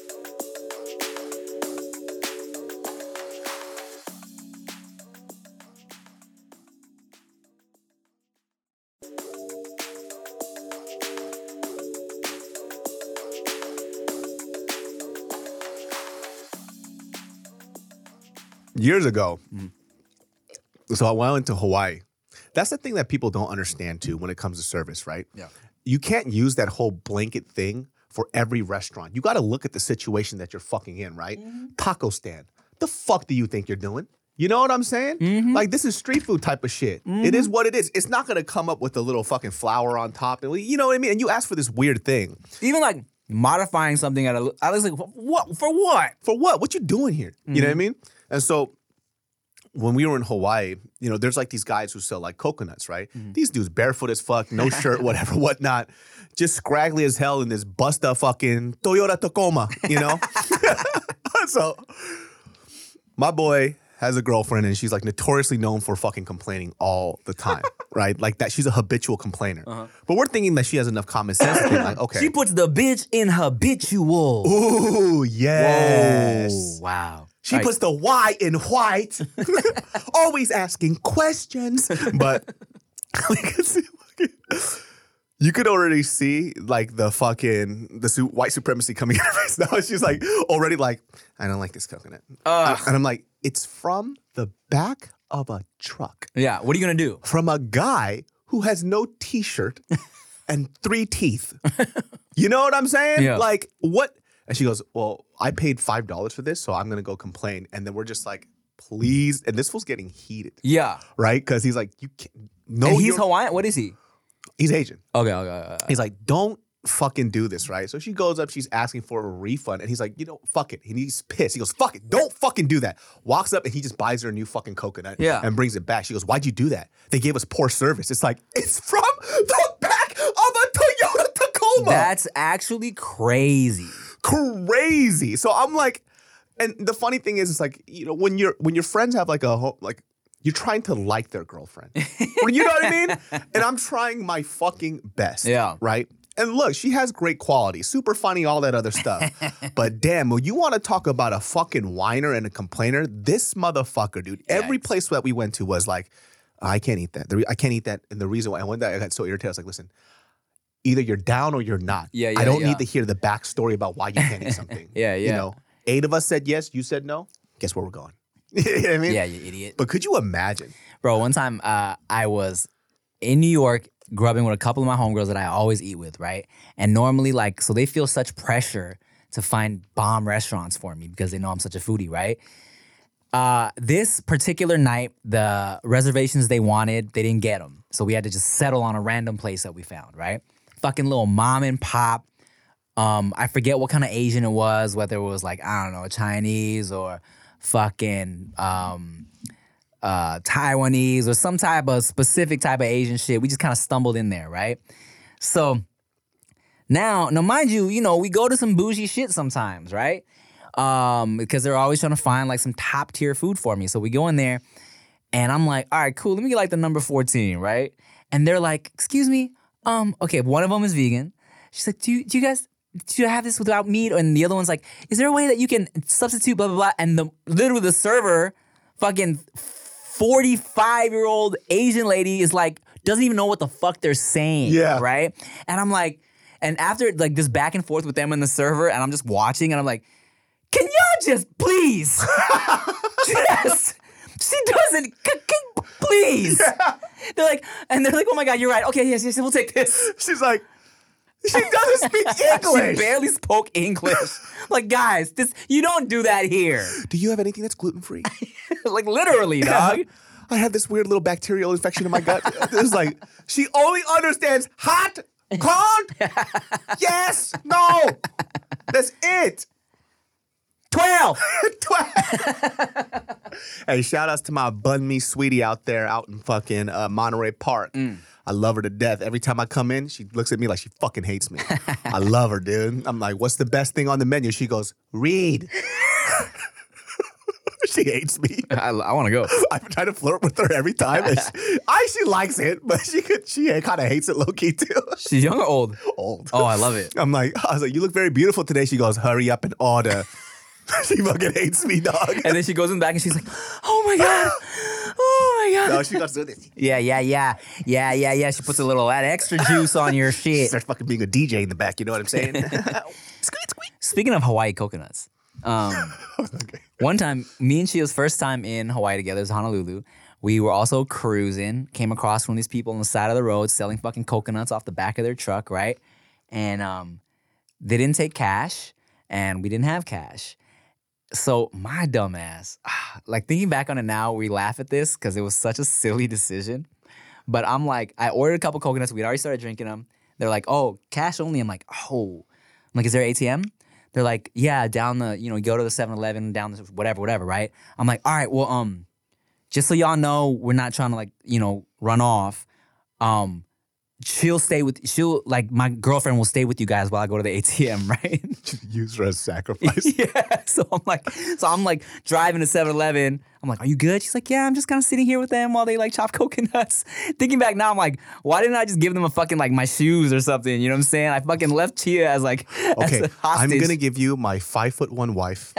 years ago, so I went to Hawaii. That's the thing that people don't understand too when it comes to service, right? Yeah. You can't use that whole blanket thing for every restaurant. You got to look at the situation that you're fucking in, right? Taco stand. The fuck do you think you're doing? You know what I'm saying? Like, this is street food type of shit. It is what it is. It's not going to come up with a little fucking flour on top. And you know what I mean? And you ask for this weird thing. Even like modifying something I was like, what? For what? For what? What you doing here? You know what I mean? And so when we were in Hawaii, you know, there's like these guys who sell like coconuts, right? These dudes barefoot as fuck, no shirt, whatever, whatnot. Just scraggly as hell in this bust-up fucking Toyota Tacoma, you know? So my boy has a girlfriend and she's like notoriously known for fucking complaining all the time, right? Like that, she's a habitual complainer. But we're thinking that she has enough common sense to think like, okay. She puts the bitch in habitual. Ooh, yes. Whoa, wow. She puts the Y in white, always asking questions. But you could already see like the white supremacy coming in her face now. She's like already like, I don't like this coconut. And I'm like, it's from the back of a truck. Yeah, what are you gonna do? From a guy who has no t-shirt and 3 teeth. You know what I'm saying? Yeah. Like, what? And she goes, well, I paid $5 for this, so I'm going to go complain. And then we're just like, please. And this was getting heated, Yeah. right? Because he's like, you can't. No, And he's Hawaiian? What is he? He's Asian. Okay. He's like, don't fucking do this, right? So she goes up, she's asking for a refund. And he's like, you know, fuck it. And he's pissed. He goes, fuck it. Don't fucking do that. Walks up and he just buys her a new fucking coconut and brings it back. She goes, why'd you do that? They gave us poor service. It's like, it's from the back of a Toyota Tacoma. That's actually crazy. Crazy. So I'm like, and the funny thing is, it's like, you know, when your friends have like you're trying to like their girlfriend. You know what I mean? And I'm trying my fucking best. Yeah. Right? And look, she has great quality, super funny, all that other stuff. But damn, when you want to talk about a fucking whiner and a complainer, this motherfucker, dude, every place that we went to was like, I can't eat that. I can't eat that. And the reason why I went there, I got so irritated. I was like, listen, either you're down or you're not. I don't need to hear the backstory about why you can't eat something. You know, 8 of us said yes, you said no. Guess where we're going? You know what I mean? Yeah, you idiot. But could you imagine? Bro, one time I was in New York grubbing with a couple of my homegirls that I always eat with, right? And normally, like, so they feel such pressure to find bomb restaurants for me because they know I'm such a foodie, right? This particular night, the reservations they wanted, they didn't get them. So we had to just settle on a random place that we found, right? Fucking little mom and pop. I forget what kind of Asian it was, whether it was like, I don't know, Chinese or fucking Taiwanese or some type of specific type of Asian shit. We just kind of stumbled in there, right? So now mind you, we go to some bougie shit sometimes, right? Because they're always trying to find like some top tier food for me. So we go in there and I'm like, all right, cool. Let me get like the number 14, right? And they're like, excuse me. Okay, one of them is vegan. She's like, do you guys have this without meat? And the other one's like, is there a way that you can substitute blah, blah, blah? And literally the server, fucking 45-year-old Asian lady is like, doesn't even know what the fuck they're saying, right? And I'm like, and after like this back and forth with them and the server, and I'm just watching, and I'm like, can y'all just please? Just, she doesn't, please. They're like, oh my God, you're right. Okay, yes, we'll take this. She's like, she doesn't speak English. She barely spoke English. Like, guys, you don't do that here. Do you have anything that's gluten-free? Like, literally, dog. I have this weird little bacterial infection in my gut. It's like, she only understands hot, cold, yes, no. That's it. 12. Hey, shout outs to my bun me sweetie out there out in fucking Monterey Park. I love her to death. Every time I come in, she looks at me like she fucking hates me. I love her, dude. I'm like, what's the best thing on the menu? She goes, read. She hates me. I want to go. I've tried to flirt with her every time. And she likes it, but she kind of hates it low key too. She's young or old? Old. Oh, I love it. I was like, you look very beautiful today. She goes, hurry up and order. She fucking hates me, dog. And then she goes in the back and she's like, oh my God. Oh my God. No, she got to do this. Yeah. She puts that extra juice on your She shit. starts fucking being a DJ in the back. You know what I'm saying? Speaking of Hawaii coconuts, Okay. one time, me and Shio's first time in Hawaii together was Honolulu. We were also cruising, came across one of these people on the side of the road selling fucking coconuts off the back of their truck, right? And they didn't take cash, and we didn't have cash. So my dumb ass, like thinking back on it now, we laugh at this because it was such a silly decision. But I'm like, I ordered a couple coconuts. We'd already started drinking them. They're like, oh, cash only. I'm like, oh. I'm like, is there an ATM? They're like, yeah, down the, go to the 7-Eleven, down the whatever, right? I'm like, all right, well, just so y'all know, we're not trying to run off. My girlfriend will stay with you guys while I go to the ATM, right? Use her as sacrifice. Yeah. So I'm like driving to 7-Eleven. I'm like, are you good? She's like, yeah, I'm just kind of sitting here with them while they chop coconuts. Thinking back now, I'm like, why didn't I just give them a fucking my shoes or something? You know what I'm saying? I fucking left Chia as Okay, as a I'm hostage. gonna give you my 5'1" wife,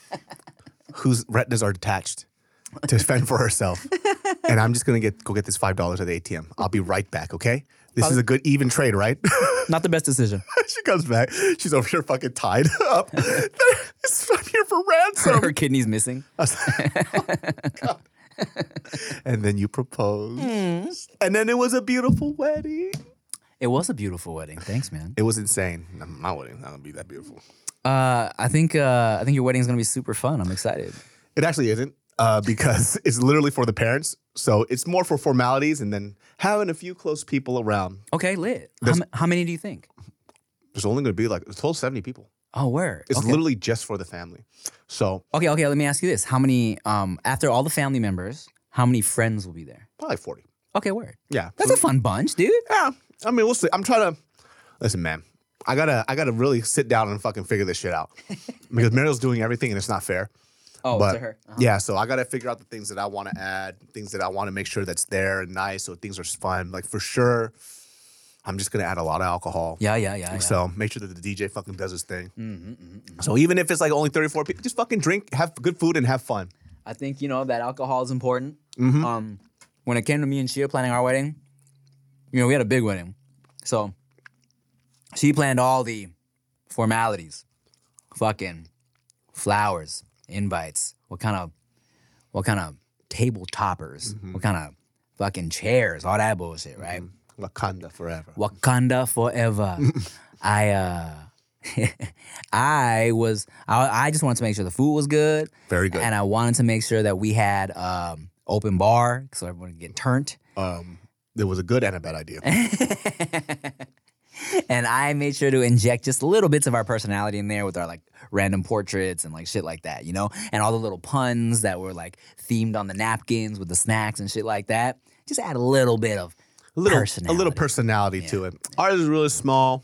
whose retinas are detached, to fend for herself, and I'm just gonna go get this $5 at the ATM. I'll be right back. Okay, this is a good even trade, right? Not the best decision. She comes back. She's over here fucking tied up. I'm here for ransom. Her kidney's missing. I was like, oh, God. And then you proposed, and then it was a beautiful wedding. It was a beautiful wedding. Thanks, man. It was insane. My wedding's not gonna be that beautiful. I think your wedding's gonna be super fun. I'm excited. It actually isn't, because it's literally for the parents. So it's more for formalities and then having a few close people around. Okay, lit. How many do you think? There's only going to be a total 70 people. Oh, word. It's Okay. literally just for the family. So Okay. Let me ask you this: how many? After all the family members, how many friends will be there? probably 40. Okay, word. Yeah. That's a fun bunch, dude. Yeah. I mean, we'll see. I'm trying to listen, man. I gotta really sit down and fucking figure this shit out because Mariel's doing everything and it's not fair. Oh, But to her. Uh-huh. yeah, so I gotta figure out the things that I want to add, things that I want to make sure that's there and nice, so things are fun. Like for sure, I'm just gonna add a lot of alcohol. Yeah. So make sure that the DJ fucking does his thing. So even if it's only 34 people, just fucking drink, have good food, and have fun. I think that alcohol is important. When it came to me and Shia planning our wedding, we had a big wedding, so she planned all the formalities, fucking flowers, invites, what kind of table toppers, what kind of fucking chairs, all that bullshit, right? Wakanda forever. Wakanda forever. I just wanted to make sure the food was good. Very good. And I wanted to make sure that we had open bar so everyone could get turned. There was a good and a bad idea. And I made sure to inject just little bits of our personality in there with our random portraits and shit like that, and all the little puns that were themed on the napkins with the snacks and shit like that. Just add a little bit of personality. A little personality to it. Ours is really small.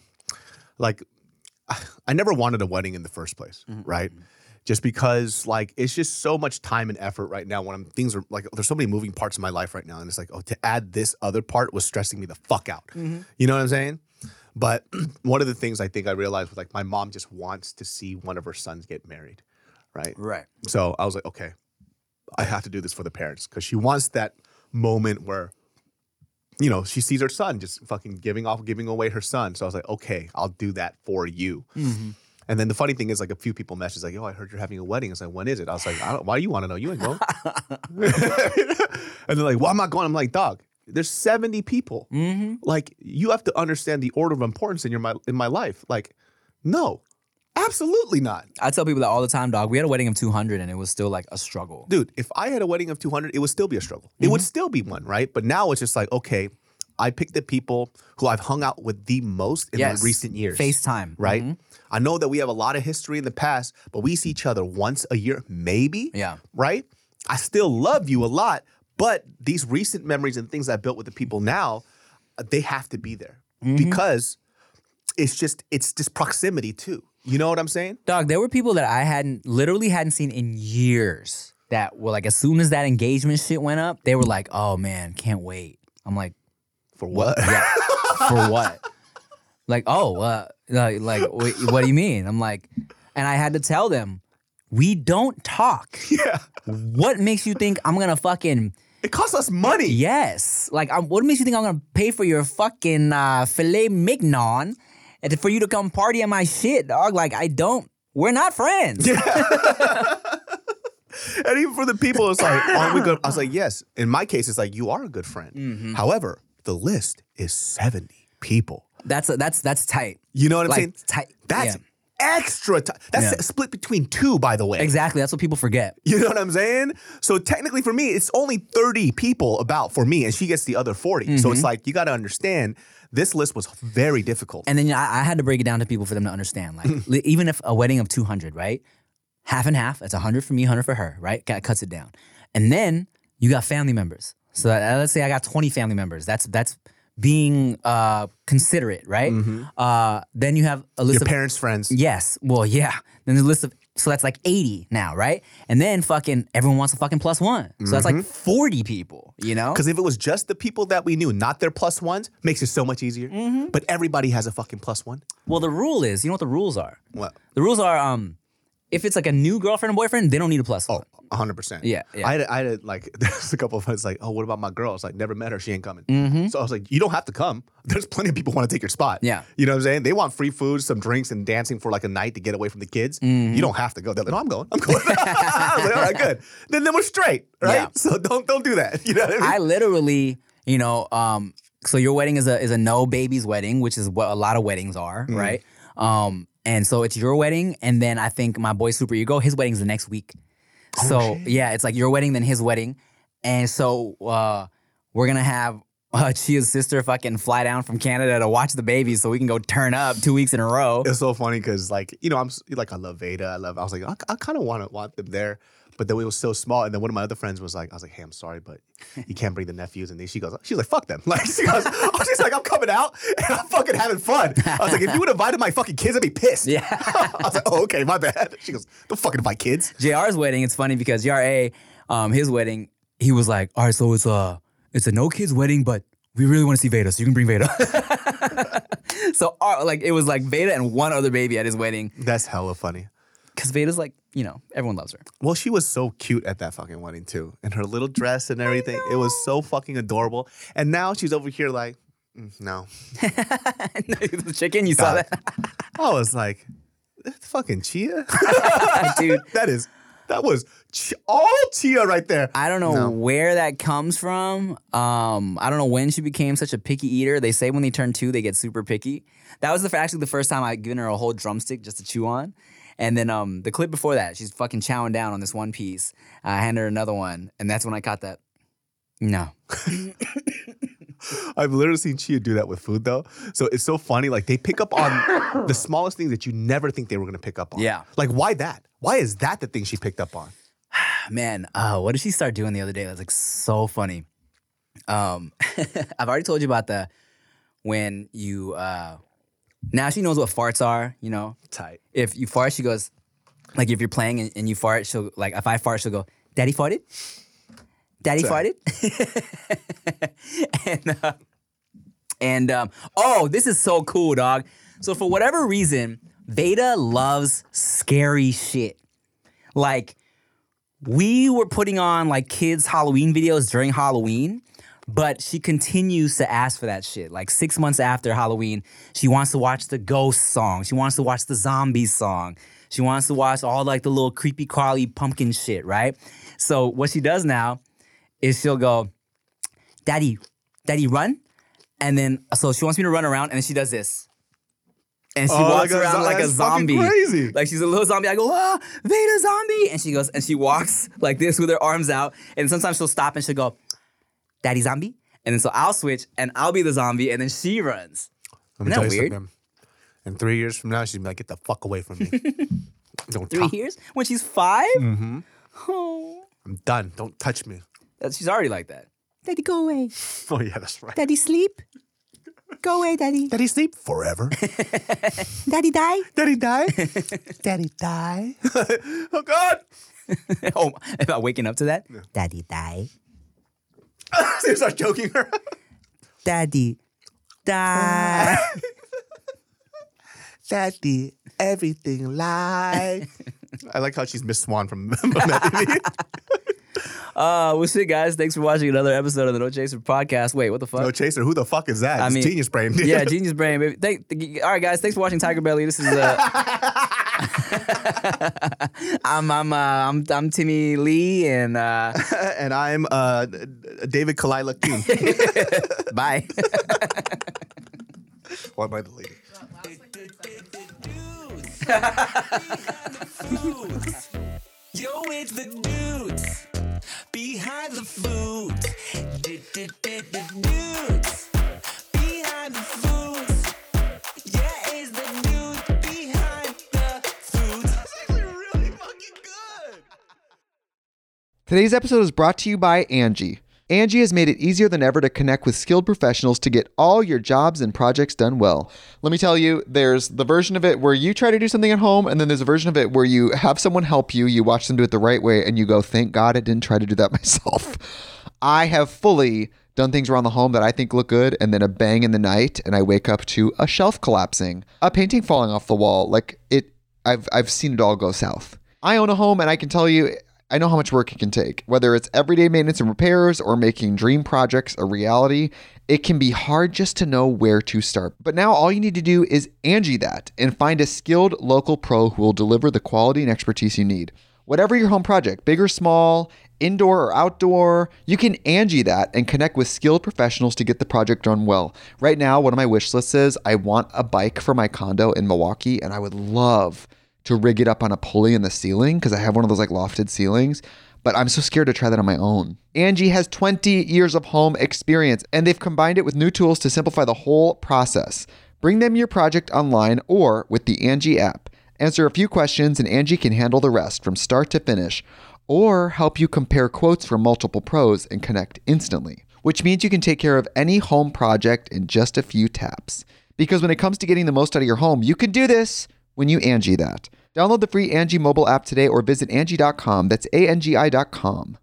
I never wanted a wedding in the first place, right? Just because it's just so much time and effort right now when things are there's so many moving parts in my life right now, and it's to add this other part was stressing me the fuck out. You know what I'm saying? But one of the things I think I realized was my mom just wants to see one of her sons get married, right? Right. So I was like, okay, I have to do this for the parents because she wants that moment where, she sees her son just fucking giving away her son. So I was like, okay, I'll do that for you. And then the funny thing is, like, a few people messaged like, "Yo, I heard you're having a wedding." It's like, "When is it?" I was like, "Why do you want to know? You ain't going." And they're like, "Well, I'm not going." I'm like, "Dog, there's 70 people. Like, you have to understand the order of importance in my life. Like, no, absolutely not, I tell people that all the time, dog. We had a wedding of 200 and it was still like a struggle. dude. If I had a wedding of 200, it would still be a struggle. It would still be one, right? But now it's just like, okay, I picked the people who I've hung out with the most in the recent years. FaceTime. Right? I know that we have a lot of history in the past, but we see each other once a year, maybe. Yeah. Right? I still love you a lot, but these recent memories and things I built with the people now, they have to be there because it's just proximity too. You know what I'm saying? Dog, there were people that I literally hadn't seen in years that were like, as soon as that engagement shit went up, they were like, "Oh man, can't wait." I'm like, For what? yeah, for what? Like, what do you mean? I'm like, and I had to tell them, we don't talk. Yeah. What makes you think I'm gonna fucking It costs us money. yes? Like, what makes you think I'm gonna pay for your fucking filet mignon and for you to come party at my shit, dog? Like, I don't. We're not friends. And even for the people, it's like, are we good? I was like, yes. In my case, it's like, you are a good friend. However, the list is 70 people. That's tight. You know what I'm Like, saying? tight. That's Yeah. extra tight. That's Yeah. split between two, by the way. Exactly. That's what people forget. You know what I'm saying? So technically for me, it's only 30 people about for me, and she gets the other 40. So it's like, you got to understand, this list was very difficult. And then I had to break it down to people for them to understand. Like, even if a wedding of 200, right? Half and half. That's 100 for me, 100 for her, right? Cuts it down. And then you got family members. So let's say I got 20 family members. That's being considerate, right? Then you have a list Your of parents' friends. Yes. Well, yeah. Then there's a list of, so that's like 80 now, right? And then fucking everyone wants a fucking plus one. So that's like 40 people, you know? Because if it was just the people that we knew, not their plus ones, makes it so much easier. But everybody has a fucking plus one. Well, the rule is, you know what the rules are? What? The rules are, if it's like a new girlfriend and boyfriend, they don't need a plus one. 100%. Yeah. I had like, there's a couple of friends like, "Oh, what about my girl?" I was like, "Never met her. She ain't coming." So I was like, "You don't have to come. There's plenty of people want to take your spot." Yeah. You know what I'm saying? They want free food, some drinks, and dancing for like a night to get away from the kids. You don't have to go. They're like, "No, I'm going. I'm going." I was like, "All right, good." Then we're straight, right? Yeah. So don't do that. You know what I mean? I literally, you know, so your wedding is a no babies wedding, which is what a lot of weddings are, right? And so it's your wedding, and then I think my boy Super Ego, his wedding's the next week. So yeah, it's like your wedding, then his wedding. And so we're gonna have Chia's sister fucking fly down from Canada to watch the baby so we can go turn up 2 weeks in a row. It's so funny because, like, you know, I love Veda. I was like, I kind of want them there. But then it was so small. And then one of my other friends was like, I was like, "Hey, I'm sorry, but you can't bring the nephews." And then she's like, "Fuck them." Like, she's like, "I'm coming out and I'm fucking having fun." I was like, "If you would have invited my fucking kids, I'd be pissed." Yeah. I was like, "Oh, okay, my bad." She goes, "Don't fucking invite kids." JR's wedding, it's funny because JRA, his wedding, he was like, "All right, so it's a no kids wedding, but we really want to see Veda, so you can bring Veda." So like it was like Veda and one other baby at his wedding. That's hella funny. Because Veda's like, you know, everyone loves her. Well, she was so cute at that fucking wedding too. And her little dress and everything. It was so fucking adorable. And now she's over here like, no. The chicken, you saw Dog. that? I was like, "That's fucking Chia?" Dude. That was all Chia right there. I don't know where that comes from. I don't know when she became such a picky eater. They say when they turn 2, they get super picky. That was actually the first time I'd given her a whole drumstick just to chew on. And then the clip before that, she's fucking chowing down on this one piece. I handed her another one, and that's when I caught that. No. I've literally seen Chia do that with food though. So it's so funny. Like, they pick up on the smallest things that you never think they were going to pick up on. Yeah. Like, why that? Why is that the thing she picked up on? Man, what did she start doing the other day? That's like so funny. I've already told you about when you, now she knows what farts are, you know? Tight. If If you fart, she goes, like if you're playing and you fart, she'll, like if I fart, she'll go, "Daddy farted? Daddy farted?" Oh, this is so cool, dog. So for whatever reason, Veda loves scary shit. Like, we were putting on like kids' Halloween videos during Halloween, But she continues to ask for that shit. Like 6 months after Halloween, she wants to watch the ghost song. She wants to watch the zombie song. She wants to watch all like the little creepy crawly pumpkin shit, right? So what she does now is she'll go, Daddy, run. And then, so she wants me to run around and then she does this. And she walks around like a zombie. Crazy. Like she's a little zombie. I go, ah, Veda zombie. And she goes, and she walks like this with her arms out. And sometimes she'll stop and she'll go, Daddy zombie. And then so I'll switch and I'll be the zombie and then she runs. Let me Isn't tell that you weird? something. In 3 years from now, she's gonna be like, get the fuck away from me. Don't 3 talk. years? When she's 5? Mm-hmm. Oh. I'm done. Don't touch me. She's already like that. Daddy, go away. Oh, yeah, that's right. Daddy, sleep. Go away, Daddy. Daddy sleep forever. Daddy, die. Daddy die. Daddy die. Oh, God. Oh, about waking up to that? Yeah. Daddy, die. You start joking her. Daddy, die. Daddy, everything lies. I like how she's Miss Swan from that. Well, shit, guys. Thanks for watching another episode of the No Chaser podcast. Wait, what the fuck? No Chaser. Who the fuck is that? It's Genius Brain. Yeah, Genius Brain. Baby. All right, guys. Thanks for watching Tiger Belly. This is I'm Timmy Lee, and and I'm David Kalila King. Bye. Why am I the lady? Yo, it's the dudes behind the food. Dudes behind the foods. Yeah, it's the dude behind the foods. That's actually really fucking good. Today's episode is brought to you by Angie. Angie has made it easier than ever to connect with skilled professionals to get all your jobs and projects done well. Let me tell you, there's the version of it where you try to do something at home, and then there's a version of it where you have someone help you, you watch them do it the right way, and you go, thank God I didn't try to do that myself. I have fully done things around the home that I think look good, and then a bang in the night, and I wake up to a shelf collapsing, a painting falling off the wall. Like I've seen it all go south. I own a home, and I can tell you, I know how much work it can take. Whether it's everyday maintenance and repairs or making dream projects a reality, it can be hard just to know where to start. But now all you need to do is Angie that and find a skilled local pro who will deliver the quality and expertise you need. Whatever your home project, big or small, indoor or outdoor, you can Angie that and connect with skilled professionals to get the project done well. Right now, one of my wish lists is I want a bike for my condo in Milwaukee, and I would love to rig it up on a pulley in the ceiling because I have one of those like lofted ceilings, but I'm so scared to try that on my own. Angie has 20 years of home experience, and they've combined it with new tools to simplify the whole process. Bring them your project online or with the Angie app. Answer a few questions and Angie can handle the rest from start to finish, or help you compare quotes from multiple pros and connect instantly, which means you can take care of any home project in just a few taps. Because when it comes to getting the most out of your home, you can do this when you Angie that. Download the free Angie mobile app today or visit Angie.com. That's ANGI.com.